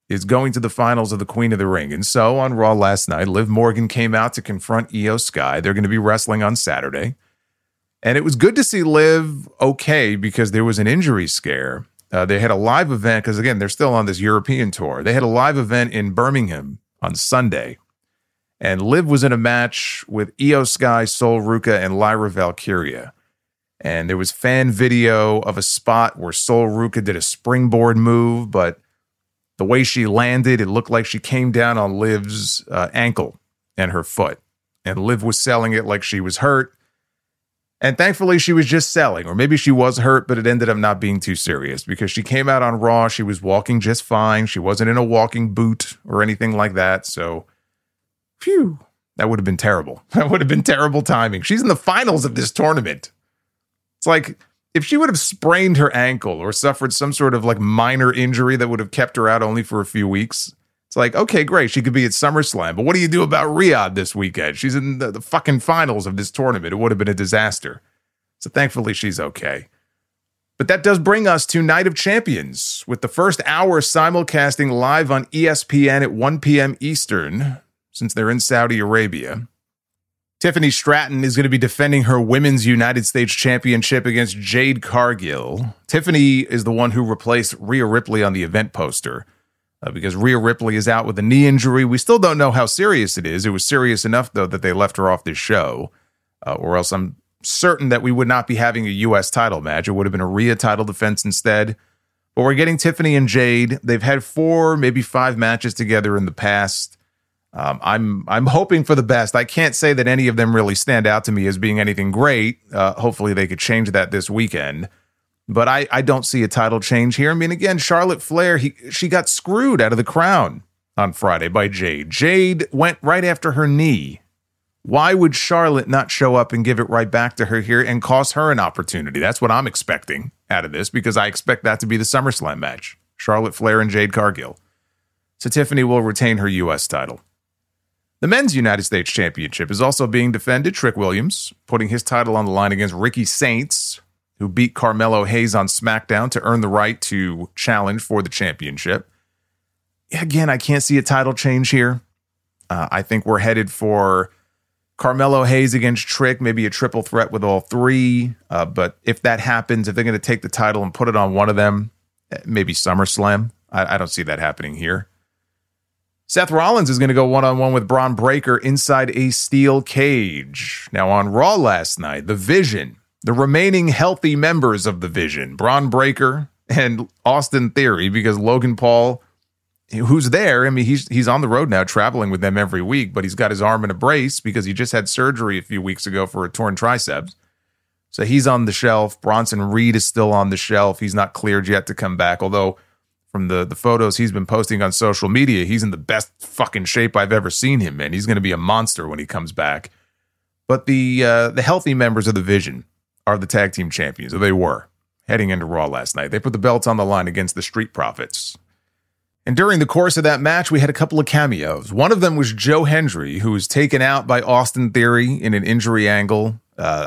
is going to the finals of the Queen of the Ring. And so on Raw last night, Liv Morgan came out to confront Io Sky. They're going to be wrestling on Saturday. And it was good to see Liv okay because there was an injury scare. They had a live event because, again, they're still on this European tour. They had a live event in Birmingham on Sunday. And Liv was in a match with Io Sky, Sol Ruca, and Lyra Valkyria. And there was fan video of a spot where Sol Ruca did a springboard move, but the way she landed, it looked like she came down on Liv's ankle and her foot. And Liv was selling it like she was hurt. And thankfully, she was just selling. Or maybe she was hurt, but it ended up not being too serious. Because she came out on Raw, she was walking just fine. She wasn't in a walking boot or anything like that. So, phew, that would have been terrible. That would have been terrible timing. She's in the finals of this tournament. It's like, if she would have sprained her ankle or suffered some sort of like minor injury that would have kept her out only for a few weeks, it's like, okay, great, she could be at SummerSlam, but what do you do about Riyadh this weekend? She's in the fucking finals of this tournament. It would have been a disaster. So thankfully, she's okay. But that does bring us to Night of Champions, with the first hour simulcasting live on ESPN at 1 p.m. Eastern, since they're in Saudi Arabia. Tiffany Stratton is going to be defending her Women's United States Championship against Jade Cargill. Tiffany is the one who replaced Rhea Ripley on the event poster because Rhea Ripley is out with a knee injury. We still don't know how serious it is. It was serious enough, though, that they left her off this show, or else I'm certain that we would not be having a U.S. title match. It would have been a Rhea title defense instead. But we're getting Tiffany and Jade. They've had 4, maybe 5 matches together in the past. I'm hoping for the best. I can't say that any of them really stand out to me as being anything great. Hopefully they could change that this weekend. But I don't see a title change here. I mean, again, Charlotte Flair, she got screwed out of the crown on Friday by Jade. Jade went right after her knee. Why would Charlotte not show up and give it right back to her here and cost her an opportunity? That's what I'm expecting out of this, because I expect that to be the SummerSlam match. Charlotte Flair and Jade Cargill. So Tiffany will retain her U.S. title. The Men's United States Championship is also being defended. Trick Williams putting his title on the line against Ricky Saints, who beat Carmelo Hayes on SmackDown to earn the right to challenge for the championship. Again, I can't see a title change here. I think we're headed for Carmelo Hayes against Trick, maybe a triple threat with all 3. But if that happens, if they're going to take the title and put it on one of them, maybe SummerSlam. I don't see that happening here. Seth Rollins is going to go one-on-one with Bron Breakker inside a steel cage. Now, on Raw last night, the Vision, the remaining healthy members of the Vision, Bron Breakker and Austin Theory, because Logan Paul, who's there, I mean, he's on the road now, traveling with them every week, but he's got his arm in a brace because he just had surgery a few weeks ago for a torn triceps. So he's on the shelf. Bronson Reed is still on the shelf. He's not cleared yet to come back, although from the photos he's been posting on social media, he's in the best fucking shape I've ever seen him in. He's going to be a monster when he comes back. But the healthy members of the Vision are the tag team champions, or they were, heading into Raw last night. They put the belts on the line against the Street Profits. And during the course of that match, we had a couple of cameos. One of them was Joe Hendry, who was taken out by Austin Theory in an injury angle,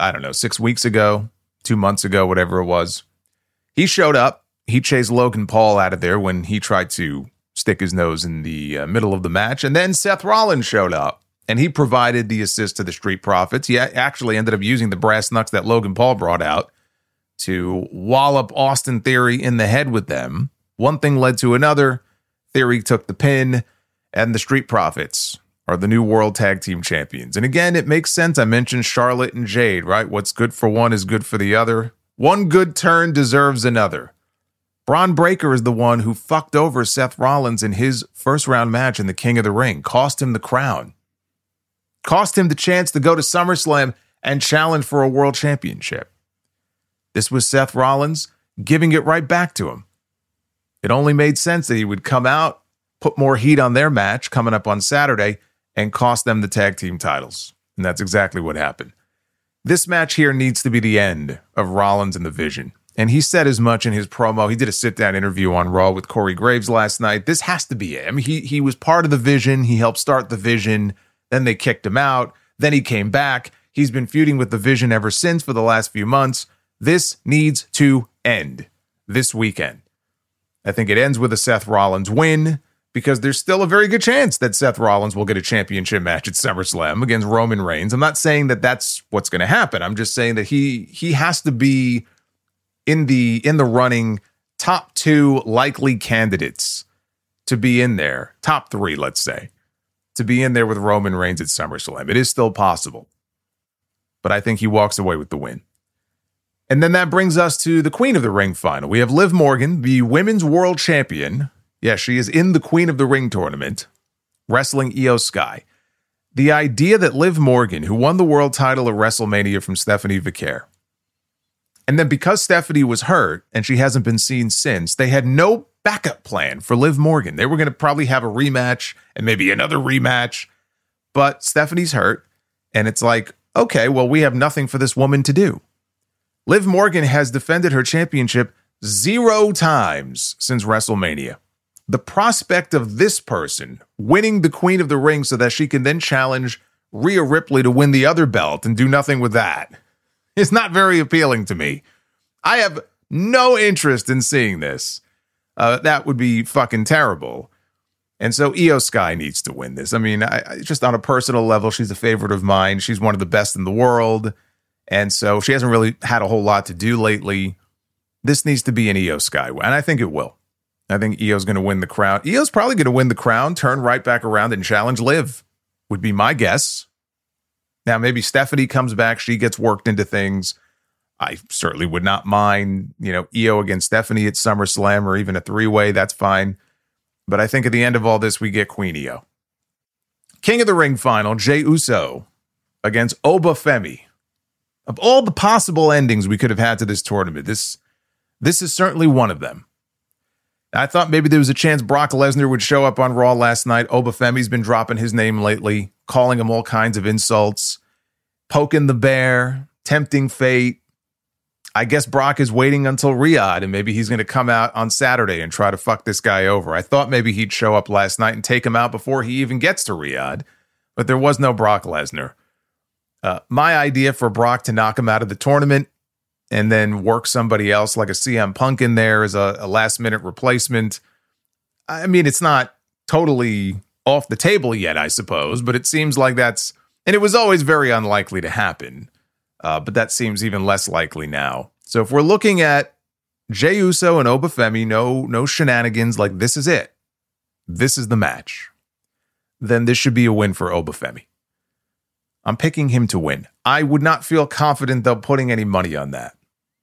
6 weeks ago, 2 months ago, whatever it was. He showed up. He chased Logan Paul out of there when he tried to stick his nose in the middle of the match. And then Seth Rollins showed up, and he provided the assist to the Street Profits. He actually ended up using the brass knucks that Logan Paul brought out to wallop Austin Theory in the head with them. One thing led to another. Theory took the pin, and the Street Profits are the new World Tag Team Champions. And again, it makes sense. I mentioned Charlotte and Jade, right? What's good for one is good for the other. One good turn deserves another. Bron Breakker is the one who fucked over Seth Rollins in his first round match in the King of the Ring. Cost him the crown. Cost him the chance to go to SummerSlam and challenge for a world championship. This was Seth Rollins giving it right back to him. It only made sense that he would come out, put more heat on their match coming up on Saturday, and cost them the tag team titles. And that's exactly what happened. This match here needs to be the end of Rollins and the Vision. And he said as much in his promo. He did a sit-down interview on Raw with Corey Graves last night. This has to be it. I mean, he was part of the Vision. He helped start the Vision. Then they kicked him out. Then he came back. He's been feuding with the Vision ever since for the last few months. This needs to end this weekend. I think it ends with a Seth Rollins win. because there's still a very good chance that Seth Rollins will get a championship match at SummerSlam against Roman Reigns. I'm not saying that that's what's going to happen. I'm just saying that he has to be in the running, top 2 likely candidates to be in there, top 3, let's say, to be in there with Roman Reigns at SummerSlam. It is still possible, but I think he walks away with the win. And then that brings us to the Queen of the Ring final. We have Liv Morgan, the Women's World Champion. Yeah, she is in the Queen of the Ring tournament, wrestling Io Sky. The idea that Liv Morgan, who won the world title at WrestleMania from Stephanie Vaquer, and then because Stephanie was hurt and she hasn't been seen since, they had no backup plan for Liv Morgan. They were going to probably have a rematch and maybe another rematch, but Stephanie's hurt, and it's like, okay, well, we have nothing for this woman to do. Liv Morgan has defended her championship 0 times since WrestleMania. The prospect of this person winning the Queen of the Ring so that she can then challenge Rhea Ripley to win the other belt and do nothing with that is not very appealing to me. I have no interest in seeing this. That would be fucking terrible. And so Io Sky needs to win this. I mean, I just on a personal level, she's a favorite of mine. She's one of the best in the world. And so she hasn't really had a whole lot to do lately. This needs to be an Io Sky win, and I think it will. I think Io's going to win the crown. Io's probably going to win the crown, turn right back around, and challenge Liv, would be my guess. Now, maybe Stephanie comes back. She gets worked into things. I certainly would not mind, Io against Stephanie at SummerSlam or even a 3-way. That's fine. But I think at the end of all this, we get Queen Io. King of the Ring final, Jey Uso against Oba Femi. Of all the possible endings we could have had to this tournament, this is certainly one of them. I thought maybe there was a chance Brock Lesnar would show up on Raw last night. Oba Femi's been dropping his name lately, calling him all kinds of insults, poking the bear, tempting fate. I guess Brock is waiting until Riyadh, and maybe he's going to come out on Saturday and try to fuck this guy over. I thought maybe he'd show up last night and take him out before he even gets to Riyadh, but there was no Brock Lesnar. My idea for Brock to knock him out of the tournament and then work somebody else like a CM Punk in there as a last-minute replacement. I mean, it's not totally off the table yet, I suppose, but it seems like that's... And it was always very unlikely to happen, but that seems even less likely now. So if we're looking at Jey Uso and Oba Femi, no shenanigans, like this is it. This is the match. Then this should be a win for Oba Femi. I'm picking him to win. I would not feel confident, though, putting any money on that.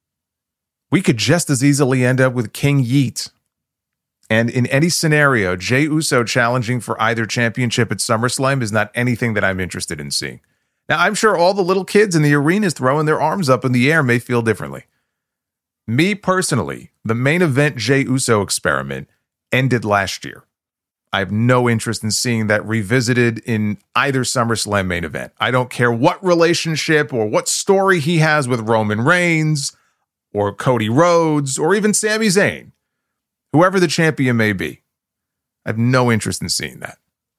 We could just as easily end up with King Yeet. And in any scenario, Jey Uso challenging for either championship at SummerSlam is not anything that I'm interested in seeing. Now, I'm sure all the little kids in the arenas throwing their arms up in the air may feel differently. Me personally, the main event Jey Uso experiment ended last year. I have no interest in seeing that revisited in either SummerSlam main event. I don't care what relationship or what story he has with Roman Reigns or Cody Rhodes or even Sami Zayn, whoever the champion may be. I have no interest in seeing that.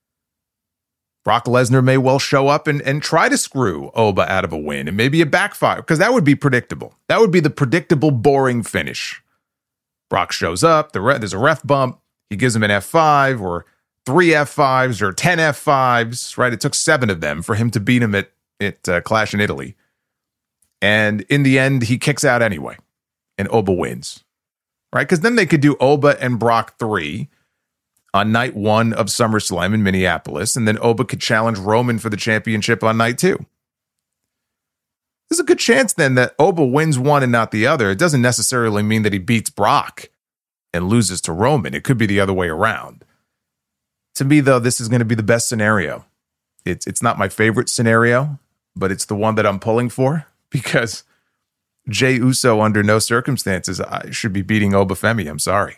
Brock Lesnar may well show up and try to screw Oba out of a win and maybe a backfire, because that would be predictable. That would be the predictable, boring finish. Brock shows up, there's a ref bump, he gives him an F5 or 3 F5s or 10 F5s, right? It took 7 of them for him to beat him at Clash in Italy. And in the end, he kicks out anyway, and Oba wins, right? Because then they could do Oba and Brock 3 on night 1 of SummerSlam in Minneapolis, and then Oba could challenge Roman for the championship on night 2. There's a good chance then that Oba wins one and not the other. It doesn't necessarily mean that he beats Brock and loses to Roman. It could be the other way around. To me, though, this is going to be the best scenario. It's not my favorite scenario, but it's the one that I'm pulling for, because Jey Uso, under no circumstances, should be beating Oba Femi. I'm sorry.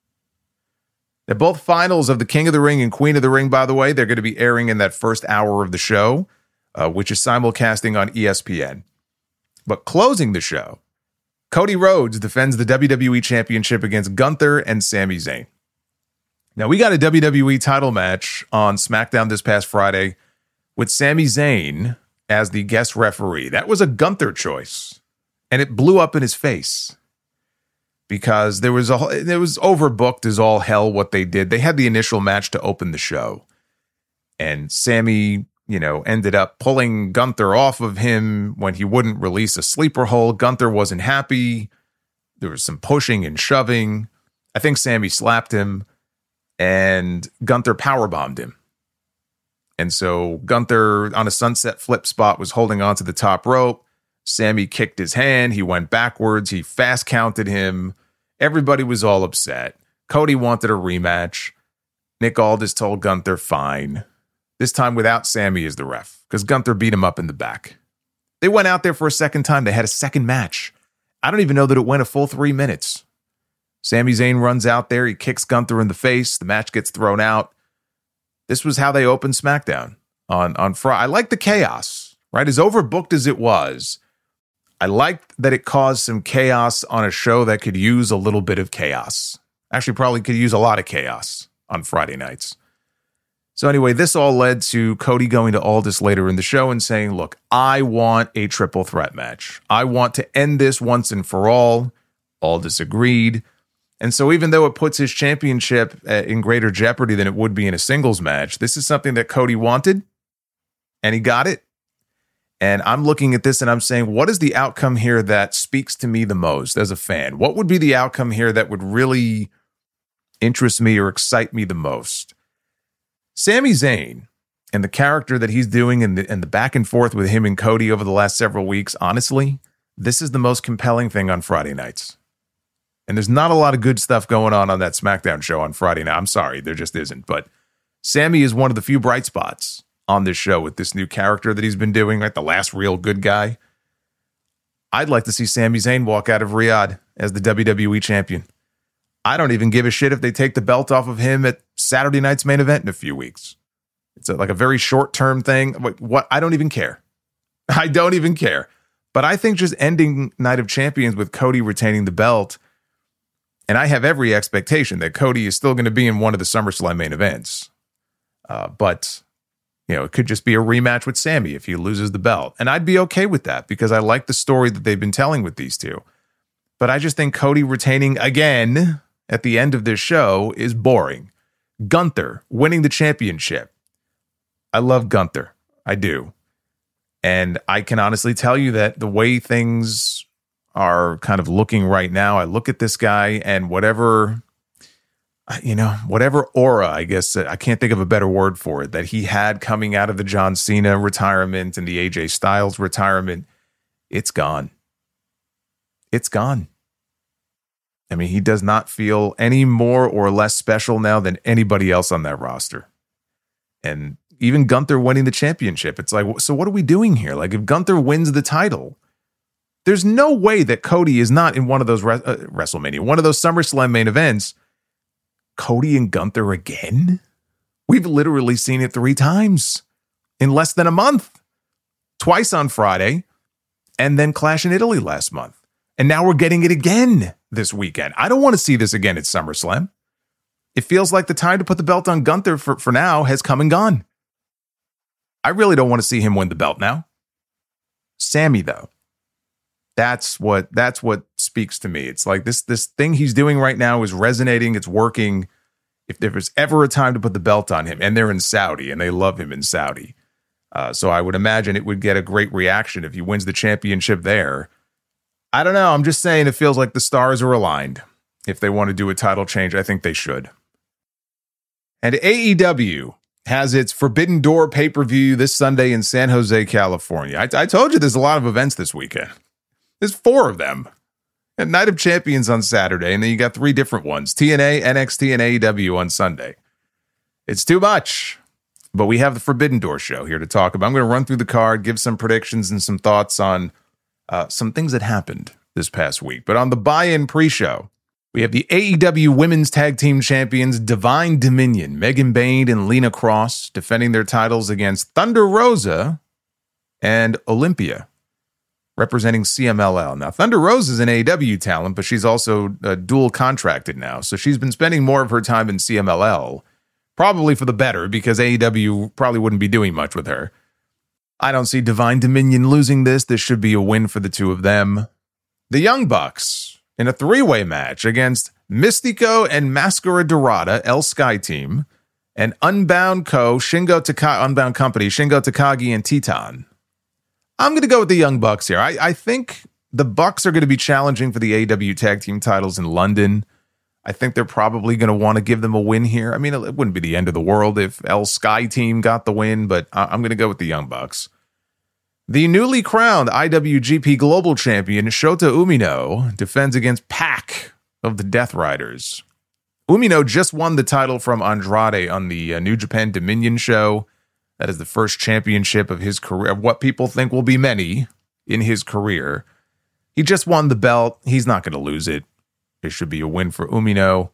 Now, both finals of the King of the Ring and Queen of the Ring, by the way, they're going to be airing in that first hour of the show, which is simulcasting on ESPN. But closing the show, Cody Rhodes defends the WWE Championship against Gunther and Sami Zayn. Now, we got a WWE title match on SmackDown this past Friday with Sami Zayn as the guest referee. That was a Gunther choice, and it blew up in his face. because it was overbooked as all hell what they did. They had the initial match to open the show, and Sammy, ended up pulling Gunther off of him when he wouldn't release a sleeper hold. Gunther wasn't happy. There was some pushing and shoving. I think Sammy slapped him, and Gunther powerbombed him. And so Gunther, on a sunset flip spot, was holding onto the top rope. Sammy kicked his hand. He went backwards. He fast counted him. Everybody was all upset. Cody wanted a rematch. Nick Aldis told Gunther, fine. This time without Sammy as the ref, because Gunther beat him up in the back. They went out there for a second time. They had a second match. I don't even know that it went a full 3 minutes. Sami Zayn runs out there. He kicks Gunther in the face. The match gets thrown out. This was how they opened SmackDown on Friday. I like the chaos, right? As overbooked as it was, I liked that it caused some chaos on a show that could use a little bit of chaos. Actually, probably could use a lot of chaos on Friday nights. So anyway, this all led to Cody going to Aldis later in the show and saying, look, I want a triple threat match. I want to end this once and for all. Aldis agreed. And so even though it puts his championship in greater jeopardy than it would be in a singles match, this is something that Cody wanted, and he got it. And I'm looking at this and I'm saying, what is the outcome here that speaks to me the most as a fan? What would be the outcome here that would really interest me or excite me the most? Sami Zayn and the character that he's doing and the back and forth with him and Cody over the last several weeks, honestly, this is the most compelling thing on Friday nights. And there's not a lot of good stuff going on that SmackDown show on Friday night. I'm sorry, there just isn't. But Sami is one of the few bright spots on this show with this new character that he's been doing, right? The last real good guy. I'd like to see Sami Zayn walk out of Riyadh as the WWE champion. I don't even give a shit if they take the belt off of him at Saturday night's main event in a few weeks. It's like a very short-term thing. What? I don't even care. I don't even care. But I think just ending Night of Champions with Cody retaining the belt, and I have every expectation that Cody is still going to be in one of the SummerSlam main events. But, it could just be a rematch with Sami if he loses the belt. And I'd be okay with that because I like the story that they've been telling with these two. But I just think Cody retaining again at the end of this show is boring. Gunther winning the championship. I love Gunther. I do. And I can honestly tell you that the way things are kind of looking right now, I look at this guy and whatever aura, I guess, I can't think of a better word for it, that he had coming out of the John Cena retirement and the AJ Styles retirement, it's gone. It's gone. I mean, he does not feel any more or less special now than anybody else on that roster. And even Gunther winning the championship, it's like, so what are we doing here? Like, if Gunther wins the title, there's no way that Cody is not in one of those WrestleMania, one of those SummerSlam main events. Cody and Gunther again? We've literally seen it 3 times in less than a month. Twice on Friday, and then Clash in Italy last month. And now we're getting it again this weekend. I don't want to see this again at SummerSlam. It feels like the time to put the belt on Gunther for now has come and gone. I really don't want to see him win the belt now. Sami, though, that's what speaks to me. It's like this thing he's doing right now is resonating. It's working. If there was ever a time to put the belt on him, and they're in Saudi, and they love him in Saudi. So I would imagine it would get a great reaction if he wins the championship there. I don't know. I'm just saying it feels like the stars are aligned. If they want to do a title change, I think they should. And AEW has its Forbidden Door pay-per-view this Sunday in San Jose, California. I told you there's a lot of events this weekend. There's 4 of them. And Night of Champions on Saturday, and then you got 3 different ones. TNA, NXT, and AEW on Sunday. It's too much. But we have the Forbidden Door show here to talk about. I'm going to run through the card, give some predictions and some thoughts on some things that happened this past week. But on the buy-in pre-show, we have the AEW Women's Tag Team Champions Divine Dominion, Megan Bayne and Lena Cross, defending their titles against Thunder Rosa and Olympia, representing CMLL. Now, Thunder Rosa is an AEW talent, but she's also dual contracted now. So she's been spending more of her time in CMLL, probably for the better, because AEW probably wouldn't be doing much with her. I don't see Divine Dominion losing this. This should be a win for the two of them. The Young Bucks in a three-way match against Mystico and Mascara Dorada, El Sky Team, and Unbound Company, Shingo Takagi, and Titan. I'm going to go with the Young Bucks here. I think the Bucks are going to be challenging for the AEW Tag Team titles in London. I think they're probably going to want to give them a win here. I mean, it wouldn't be the end of the world if El Sky Team got the win, but I'm going to go with the Young Bucks. The newly crowned IWGP Global Champion Shota Umino defends against Pac of the Death Riders. Umino just won the title from Andrade on the New Japan Dominion show. That is the first championship of his career, what people think will be many in his career. He just won the belt. He's not going to lose it. It should be a win for Umino.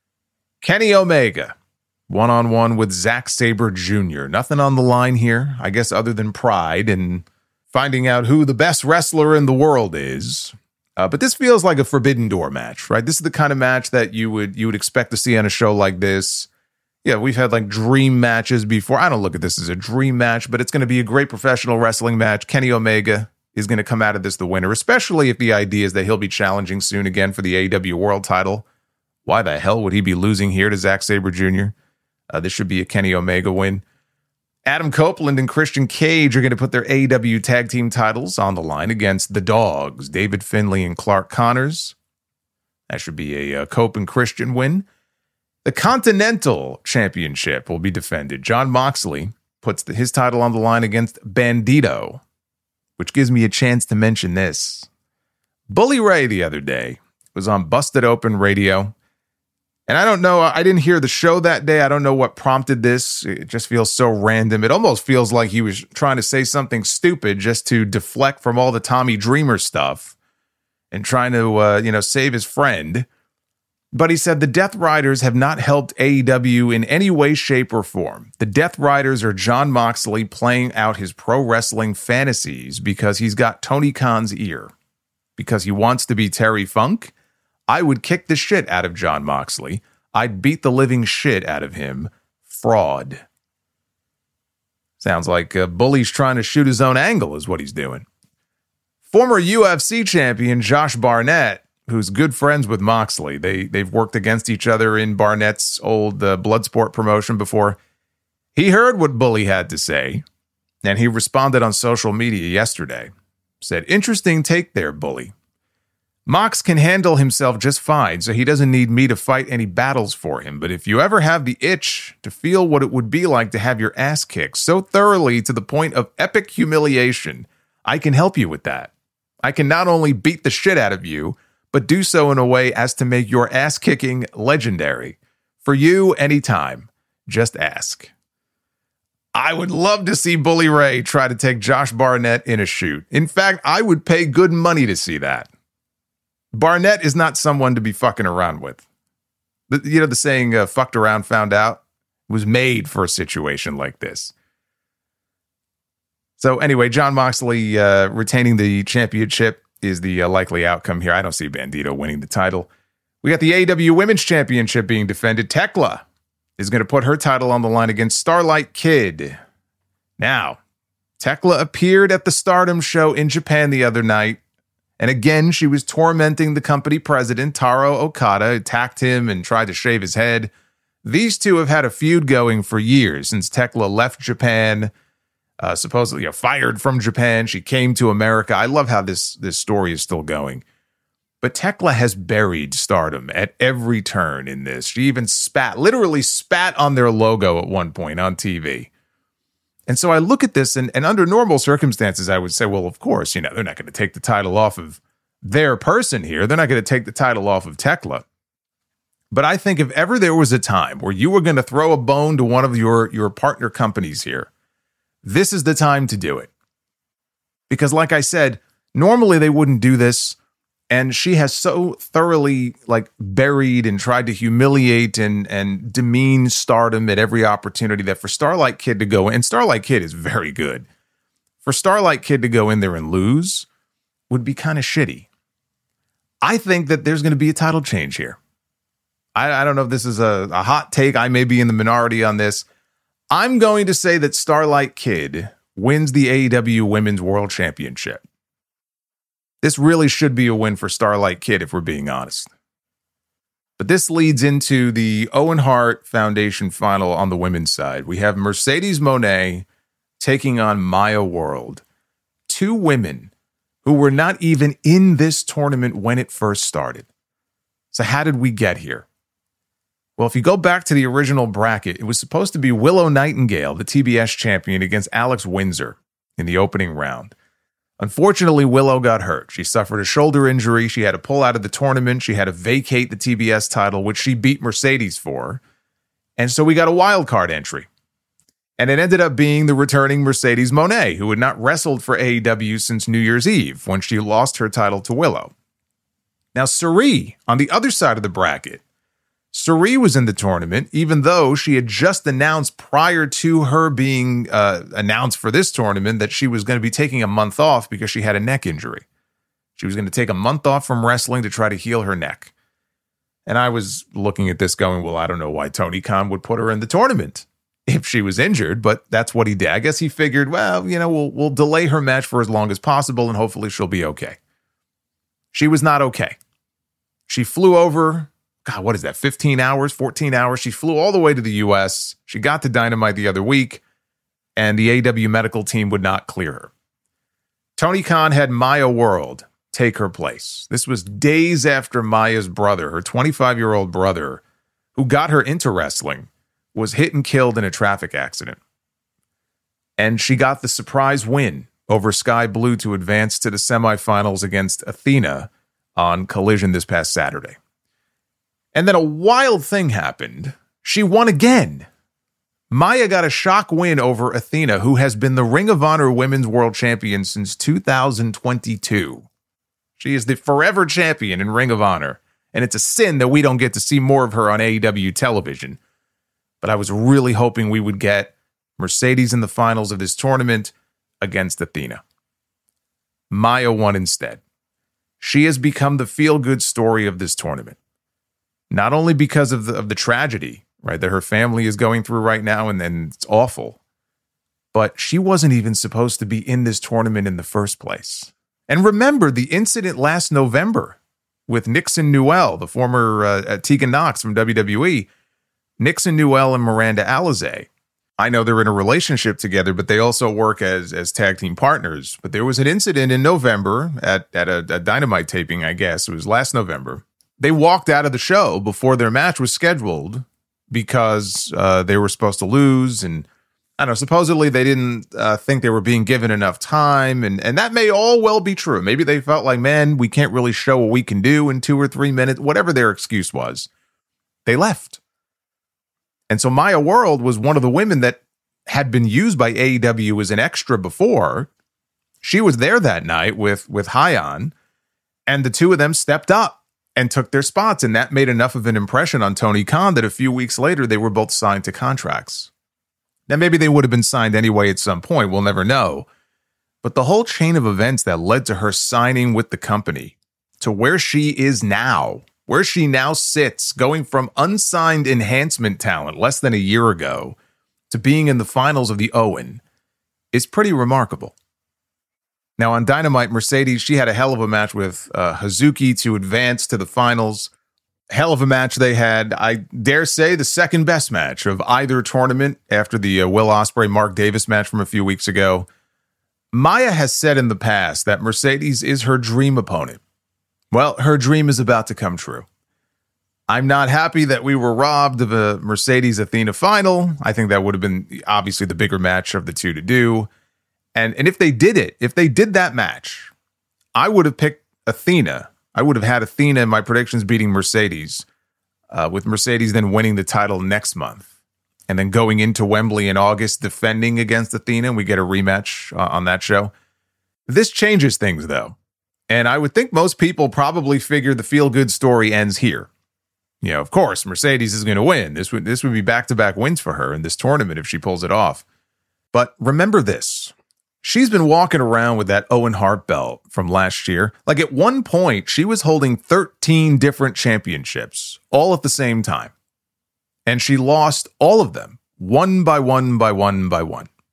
Kenny Omega, one-on-one with Zack Sabre Jr. Nothing on the line here, I guess, other than pride and finding out who the best wrestler in the world is. But this feels like a Forbidden Door match, right? This is the kind of match that you would expect to see on a show like this. Yeah, we've had like dream matches before. I don't look at this as a dream match, but it's going to be a great professional wrestling match. Kenny Omega is going to come out of this the winner, especially if the idea is that he'll be challenging soon again for the AEW World title. Why the hell would he be losing here to Zack Sabre Jr.? This should be a Kenny Omega win. Adam Copeland and Christian Cage are going to put their AEW Tag Team titles on the line against the Dogs, David Finlay and Clark Connors. That should be a Cope and Christian win. The Continental Championship will be defended. Jon Moxley puts his title on the line against Bandito, which gives me a chance to mention this. Bully Ray the other day was on Busted Open Radio. And I don't know, I didn't hear the show that day. I don't know what prompted this. It just feels so random. It almost feels like he was trying to say something stupid just to deflect from all the Tommy Dreamer stuff and trying to, save his friend. But he said the Death Riders have not helped AEW in any way, shape, or form. The Death Riders are Jon Moxley playing out his pro wrestling fantasies because he's got Tony Khan's ear. Because he wants to be Terry Funk. I would kick the shit out of Jon Moxley. I'd beat the living shit out of him. Fraud. Sounds like Bully's trying to shoot his own angle is what he's doing. Former UFC champion Josh Barnett, who's good friends with Moxley. They've worked against each other in Barnett's old Bloodsport promotion before. He heard what Bully had to say, and he responded on social media yesterday. Said, "Interesting take there, Bully. Mox can handle himself just fine, so he doesn't need me to fight any battles for him. But if you ever have the itch to feel what it would be like to have your ass kicked so thoroughly to the point of epic humiliation, I can help you with that. I can not only beat the shit out of you, but do so in a way as to make your ass kicking legendary. For you, anytime. Just ask." I would love to see Bully Ray try to take Josh Barnett in a shoot. In fact, I would pay good money to see that. Barnett is not someone to be fucking around with. The saying, fucked around, found out, was made for a situation like this. So anyway, Jon Moxley retaining the championship is the likely outcome here. I don't see Bandito winning the title. We got the AEW Women's Championship being defended. Tekla is going to put her title on the line against Starlight Kid. Now, Tekla appeared at the Stardom show in Japan the other night. And again, she was tormenting the company president, Taro Okada, attacked him and tried to shave his head. These two have had a feud going for years since Tekla left Japan, supposedly fired from Japan. She came to America. I love how this story is still going. But Tekla has buried Stardom at every turn in this. She even literally spat on their logo at one point on TV. And so I look at this, and under normal circumstances, I would say, well, of course, they're not going to take the title off of their person here. They're not going to take the title off of Tekla. But I think if ever there was a time where you were going to throw a bone to one of your partner companies here, this is the time to do it. Because like I said, normally they wouldn't do this. And she has so thoroughly buried and tried to humiliate and demean Stardom at every opportunity that for Starlight Kid to go in, and Starlight Kid is very good, for Starlight Kid to go in there and lose would be kind of shitty. I think that there's going to be a title change here. I don't know if this is a hot take. I may be in the minority on this. I'm going to say that Starlight Kid wins the AEW Women's World Championship. This really should be a win for Starlight Kid, if we're being honest. But this leads into the Owen Hart Foundation final on the women's side. We have Mercedes Moné taking on Maya World. Two women who were not even in this tournament when it first started. So how did we get here? Well, if you go back to the original bracket, it was supposed to be Willow Nightingale, the TBS champion, against Alex Windsor in the opening round. Unfortunately, Willow got hurt. She suffered a shoulder injury. She had to pull out of the tournament. She had to vacate the TBS title, which she beat Mercedes for. And so we got a wild card entry. And it ended up being the returning Mercedes Moné, who had not wrestled for AEW since New Year's Eve when she lost her title to Willow. Now, Cirie, on the other side of the bracket, Cirie was in the tournament, even though she had just announced prior to her being announced for this tournament that she was going to be taking a month off because she had a neck injury. She was going to take a month off from wrestling to try to heal her neck. And I was looking at this going, well, I don't know why Tony Khan would put her in the tournament if she was injured, but that's what he did. I guess he figured, well, you know, we'll delay her match for as long as possible and hopefully she'll be okay. She was not okay. She flew over, God, what is that, 15 hours, 14 hours? She flew all the way to the U.S. She got to Dynamite the other week, and the AEW medical team would not clear her. Tony Khan had Maya World take her place. This was days after Maya's brother, her 25-year-old brother, who got her into wrestling, was hit and killed in a traffic accident. And she got the surprise win over Sky Blue to advance to the semifinals against Athena on Collision this past Saturday. And then a wild thing happened. She won again. Maya got a shock win over Athena, who has been the Ring of Honor Women's World Champion since 2022. She is the forever champion in Ring of Honor, and it's a sin that we don't get to see more of her on AEW television. But I was really hoping we would get Mercedes in the finals of this tournament against Athena. Maya won instead. She has become the feel-good story of this tournament. Not only because of the tragedy, right, that her family is going through right now, and it's awful, but she wasn't even supposed to be in this tournament in the first place. And remember the incident last November with Nixon Newell, the former Tegan Knox from WWE. Nixon Newell and Miranda Alizé. I know they're in a relationship together, but they also work as tag team partners. But there was an incident in November at a Dynamite taping, I guess. It was last November. They walked out of the show before their match was scheduled because they were supposed to lose. And I don't know, supposedly they didn't think they were being given enough time. And that may all well be true. Maybe they felt like, man, we can't really show what we can do in 2 or 3 minutes. Whatever their excuse was, they left. And so Maya World was one of the women that had been used by AEW as an extra before. She was there that night with Hyon, and the two of them stepped up and took their spots, and that made enough of an impression on Tony Khan that a few weeks later they were both signed to contracts. Now, maybe they would have been signed anyway at some point, we'll never know. But the whole chain of events that led to her signing with the company to where she is now, where she now sits, going from unsigned enhancement talent less than a year ago to being in the finals of the Owen, is pretty remarkable. Now on Dynamite, Mercedes, she had a hell of a match with Hazuki to advance to the finals. Hell of a match they had. I dare say the second best match of either tournament after the Will Ospreay Mark Davis match from a few weeks ago. Maya has said in the past that Mercedes is her dream opponent. Well, her dream is about to come true. I'm not happy that we were robbed of a Mercedes-Athena final. I think that would have been obviously the bigger match of the two to do. And if they did it, if they did that match, I would have picked Athena. I would have had Athena in my predictions beating Mercedes, with Mercedes then winning the title next month. And then going into Wembley in August, defending against Athena, and we get a rematch on that show. This changes things, though. And I would think most people probably figure the feel-good story ends here. You know, of course, Mercedes is going to win. This would be back-to-back wins for her in this tournament if she pulls it off. But remember this. She's been walking around with that Owen Hart belt from last year. Like at one point, she was holding 13 different championships all at the same time. And she lost all of them, one by one by one by one.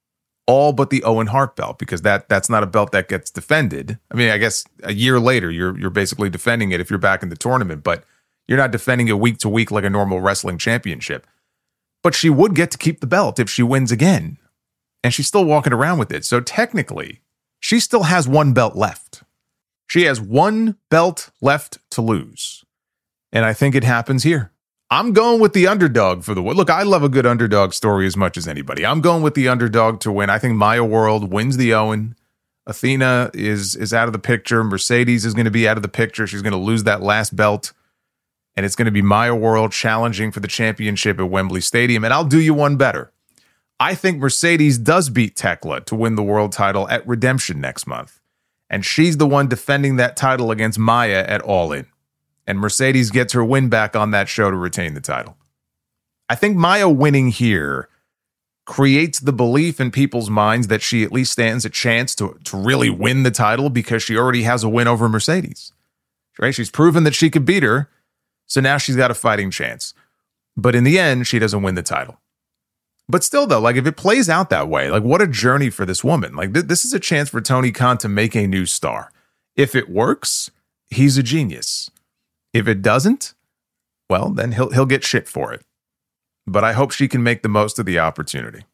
all but the Owen Hart belt, because that's not a belt that gets defended. I mean, I guess a year later, you're basically defending it if you're back in the tournament, but you're not defending it week to week like a normal wrestling championship. But she would get to keep the belt if she wins again. And she's still walking around with it. So technically, she still has one belt left. She has one belt left to lose. And I think it happens here. I'm going with the underdog for the win. Look, I love a good underdog story as much as anybody. I'm going with the underdog to win. I think Maya World wins the Owen. Athena is out of the picture. Mercedes is going to be out of the picture. She's going to lose that last belt. And it's going to be Maya World challenging for the championship at Wembley Stadium. And I'll do you one better. I think Mercedes does beat Tekla to win the world title at Redemption next month. And she's the one defending that title against Maya at All In. And Mercedes gets her win back on that show to retain the title. I think Maya winning here creates the belief in people's minds that she at least stands a chance to really win the title because she already has a win over Mercedes. Right? She's proven that she could beat her. So now she's got a fighting chance. But in the end, she doesn't win the title. But still, though, like if it plays out that way, like what a journey for this woman. Like this is a chance for Tony Khan to make a new star. If it works, he's a genius. If it doesn't, well, then he'll get shit for it. But I hope she can make the most of the opportunity.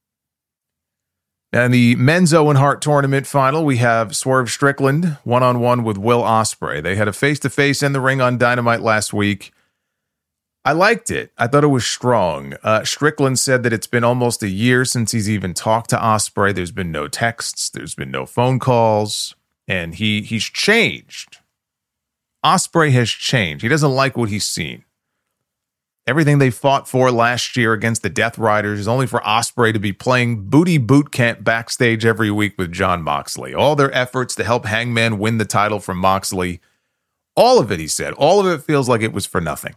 And the men's Owen Hart tournament final, we have Swerve Strickland one-on-one with Will Ospreay. They had a face-to-face in the ring on Dynamite last week. I liked it. I thought it was strong. Strickland said that it's been almost a year since he's even talked to Ospreay. There's been no texts. There's been no phone calls. And he's changed. Ospreay has changed. He doesn't like what he's seen. Everything they fought for last year against the Death Riders is only for Ospreay to be playing booty boot camp backstage every week with Jon Moxley. All their efforts to help Hangman win the title from Moxley, all of it, he said, all of it feels like it was for nothing.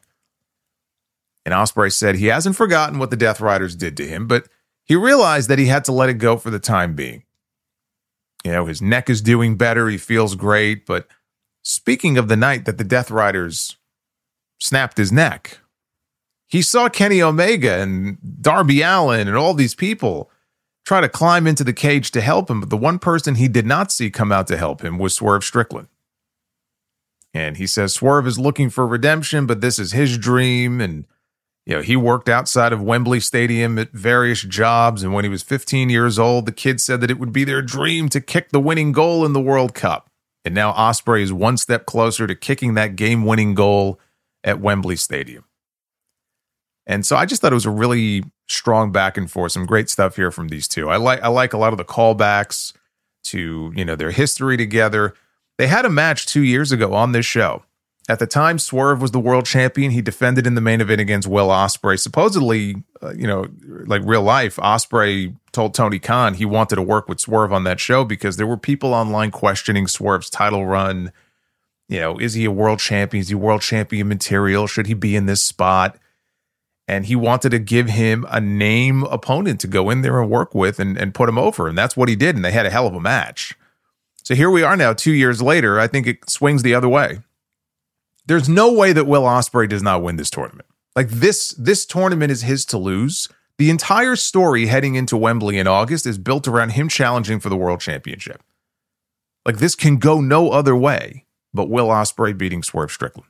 And Ospreay said he hasn't forgotten what the Death Riders did to him, but he realized that he had to let it go for the time being. You know, his neck is doing better. He feels great. But speaking of the night that the Death Riders snapped his neck, he saw Kenny Omega and Darby Allin and all these people try to climb into the cage to help him. But the one person he did not see come out to help him was Swerve Strickland. And he says Swerve is looking for redemption, but this is his dream. And, you know, he worked outside of Wembley Stadium at various jobs. And when he was 15 years old, the kid said that it would be their dream to kick the winning goal in the World Cup. And now Ospreay is one step closer to kicking that game-winning goal at Wembley Stadium. And so I just thought it was a really strong back and forth. Some great stuff here from these two. I like a lot of the callbacks to, you know, their history together. They had a match 2 years ago on this show. At the time, Swerve was the world champion. He defended in the main event against Will Ospreay. Supposedly, you know, like real life, Ospreay told Tony Khan he wanted to work with Swerve on that show because there were people online questioning Swerve's title run. You know, is he a world champion? Is he world champion material? Should he be in this spot? And he wanted to give him a name opponent to go in there and work with and put him over. And that's what he did. And they had a hell of a match. So here we are now 2 years later. I think it swings the other way. There's no way that Will Ospreay does not win this tournament. Like this tournament is his to lose. The entire story heading into Wembley in August is built around him challenging for the world championship. Like this can go no other way but Will Ospreay beating Swerve Strickland.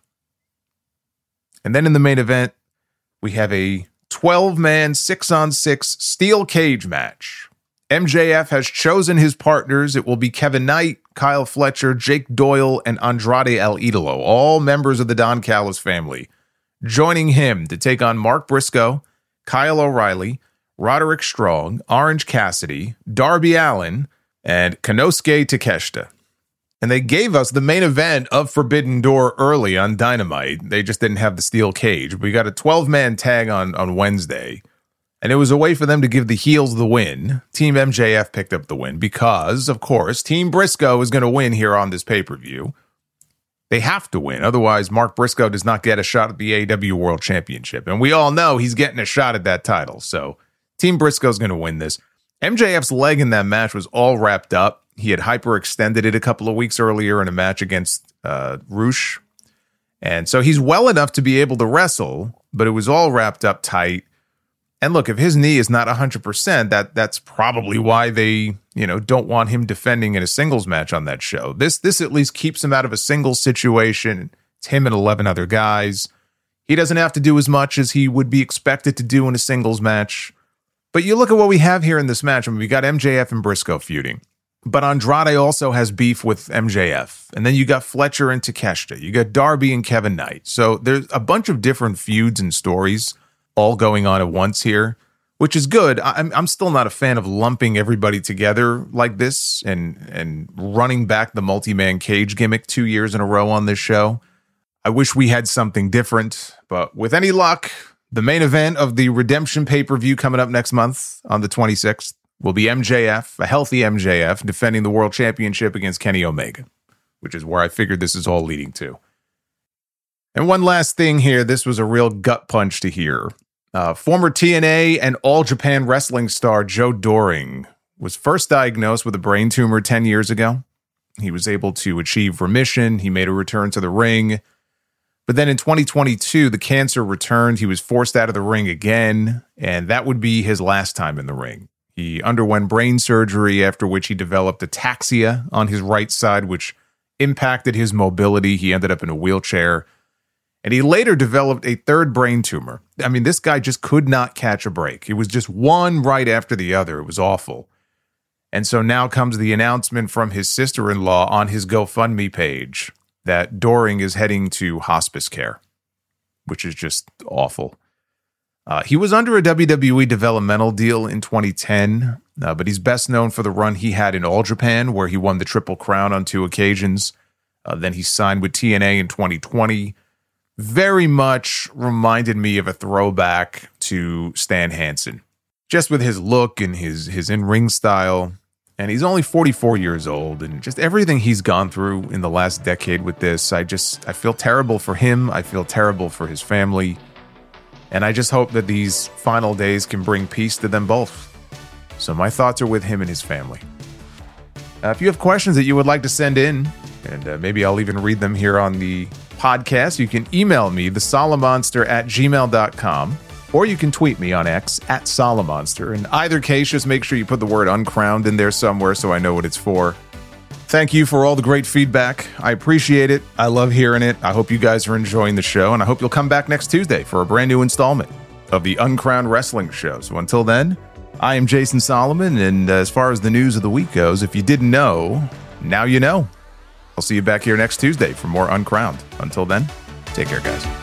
And then in the main event, we have a 12-man, 6-on-6 steel cage match. MJF has chosen his partners. It will be Kevin Knight, Kyle Fletcher, Jake Doyle, and Andrade El Idolo, all members of the Don Callis family, joining him to take on Mark Briscoe, Kyle O'Reilly, Roderick Strong, Orange Cassidy, Darby Allin, and Konosuke Takeshita. And they gave us the main event of Forbidden Door early on Dynamite. They just didn't have the steel cage. We got a 12-man tag on Wednesday. And it was a way for them to give the heels the win. Team MJF picked up the win because, of course, Team Briscoe is going to win here on this pay-per-view. They have to win. Otherwise, Mark Briscoe does not get a shot at the AEW World Championship. And we all know he's getting a shot at that title. So Team Briscoe is going to win this. MJF's leg in that match was all wrapped up. He had hyperextended it a couple of weeks earlier in a match against Rush. And so he's well enough to be able to wrestle, but it was all wrapped up tight. And look, if his knee is not 100%, that's probably why they, don't want him defending in a singles match on that show. This at least keeps him out of a singles situation. It's him and 11 other guys. He doesn't have to do as much as he would be expected to do in a singles match. But you look at what we have here in this match. I mean, we got MJF and Briscoe feuding. But Andrade also has beef with MJF. And then you got Fletcher and Takeshita. You got Darby and Kevin Knight. So there's a bunch of different feuds and stories all going on at once here, which is good. I'm still not a fan of lumping everybody together like this and running back the multi-man cage gimmick 2 years in a row on this show. I wish we had something different, but with any luck, the main event of the Redemption pay-per-view coming up next month on the 26th will be MJF, a healthy MJF, defending the World Championship against Kenny Omega, which is where I figured this is all leading to. And one last thing here, this was a real gut punch to hear. Former TNA and All Japan Wrestling star Joe Doring was first diagnosed with a brain tumor 10 years ago. He was able to achieve remission. He made a return to the ring. But then in 2022, the cancer returned. He was forced out of the ring again, and that would be his last time in the ring. He underwent brain surgery, after which he developed ataxia on his right side, which impacted his mobility. He ended up in a wheelchair. And he later developed a third brain tumor. I mean, this guy just could not catch a break. It was just one right after the other. It was awful. And so now comes the announcement from his sister-in-law on his GoFundMe page that Doring is heading to hospice care, which is just awful. He was under a WWE developmental deal in 2010, but he's best known for the run he had in All Japan, where he won the Triple Crown on 2 occasions. Then he signed with TNA in 2020. Very much reminded me of a throwback to Stan Hansen, just with his look and his in-ring style. And he's only 44 years old, and just everything he's gone through in the last decade with this, I feel terrible for him. I feel terrible for his family. And I just hope that these final days can bring peace to them both. So my thoughts are with him and his family. If you have questions that you would like to send in, and maybe I'll even read them here on the podcast, you can email me, thesolomonster@gmail.com. Or you can tweet me on X @Solomonster. In either case, just make sure you put the word uncrowned in there somewhere so I know what it's for. Thank you for all the great feedback. I appreciate it. I love hearing it. I hope you guys are enjoying the show, and I hope you'll come back next Tuesday for a brand new installment of the Uncrowned Wrestling Show. So until then, I am Jason Solomon, and as far as the news of the week goes, if you didn't know, now you know. I'll see you back here next Tuesday for more Uncrowned. Until then, take care, guys.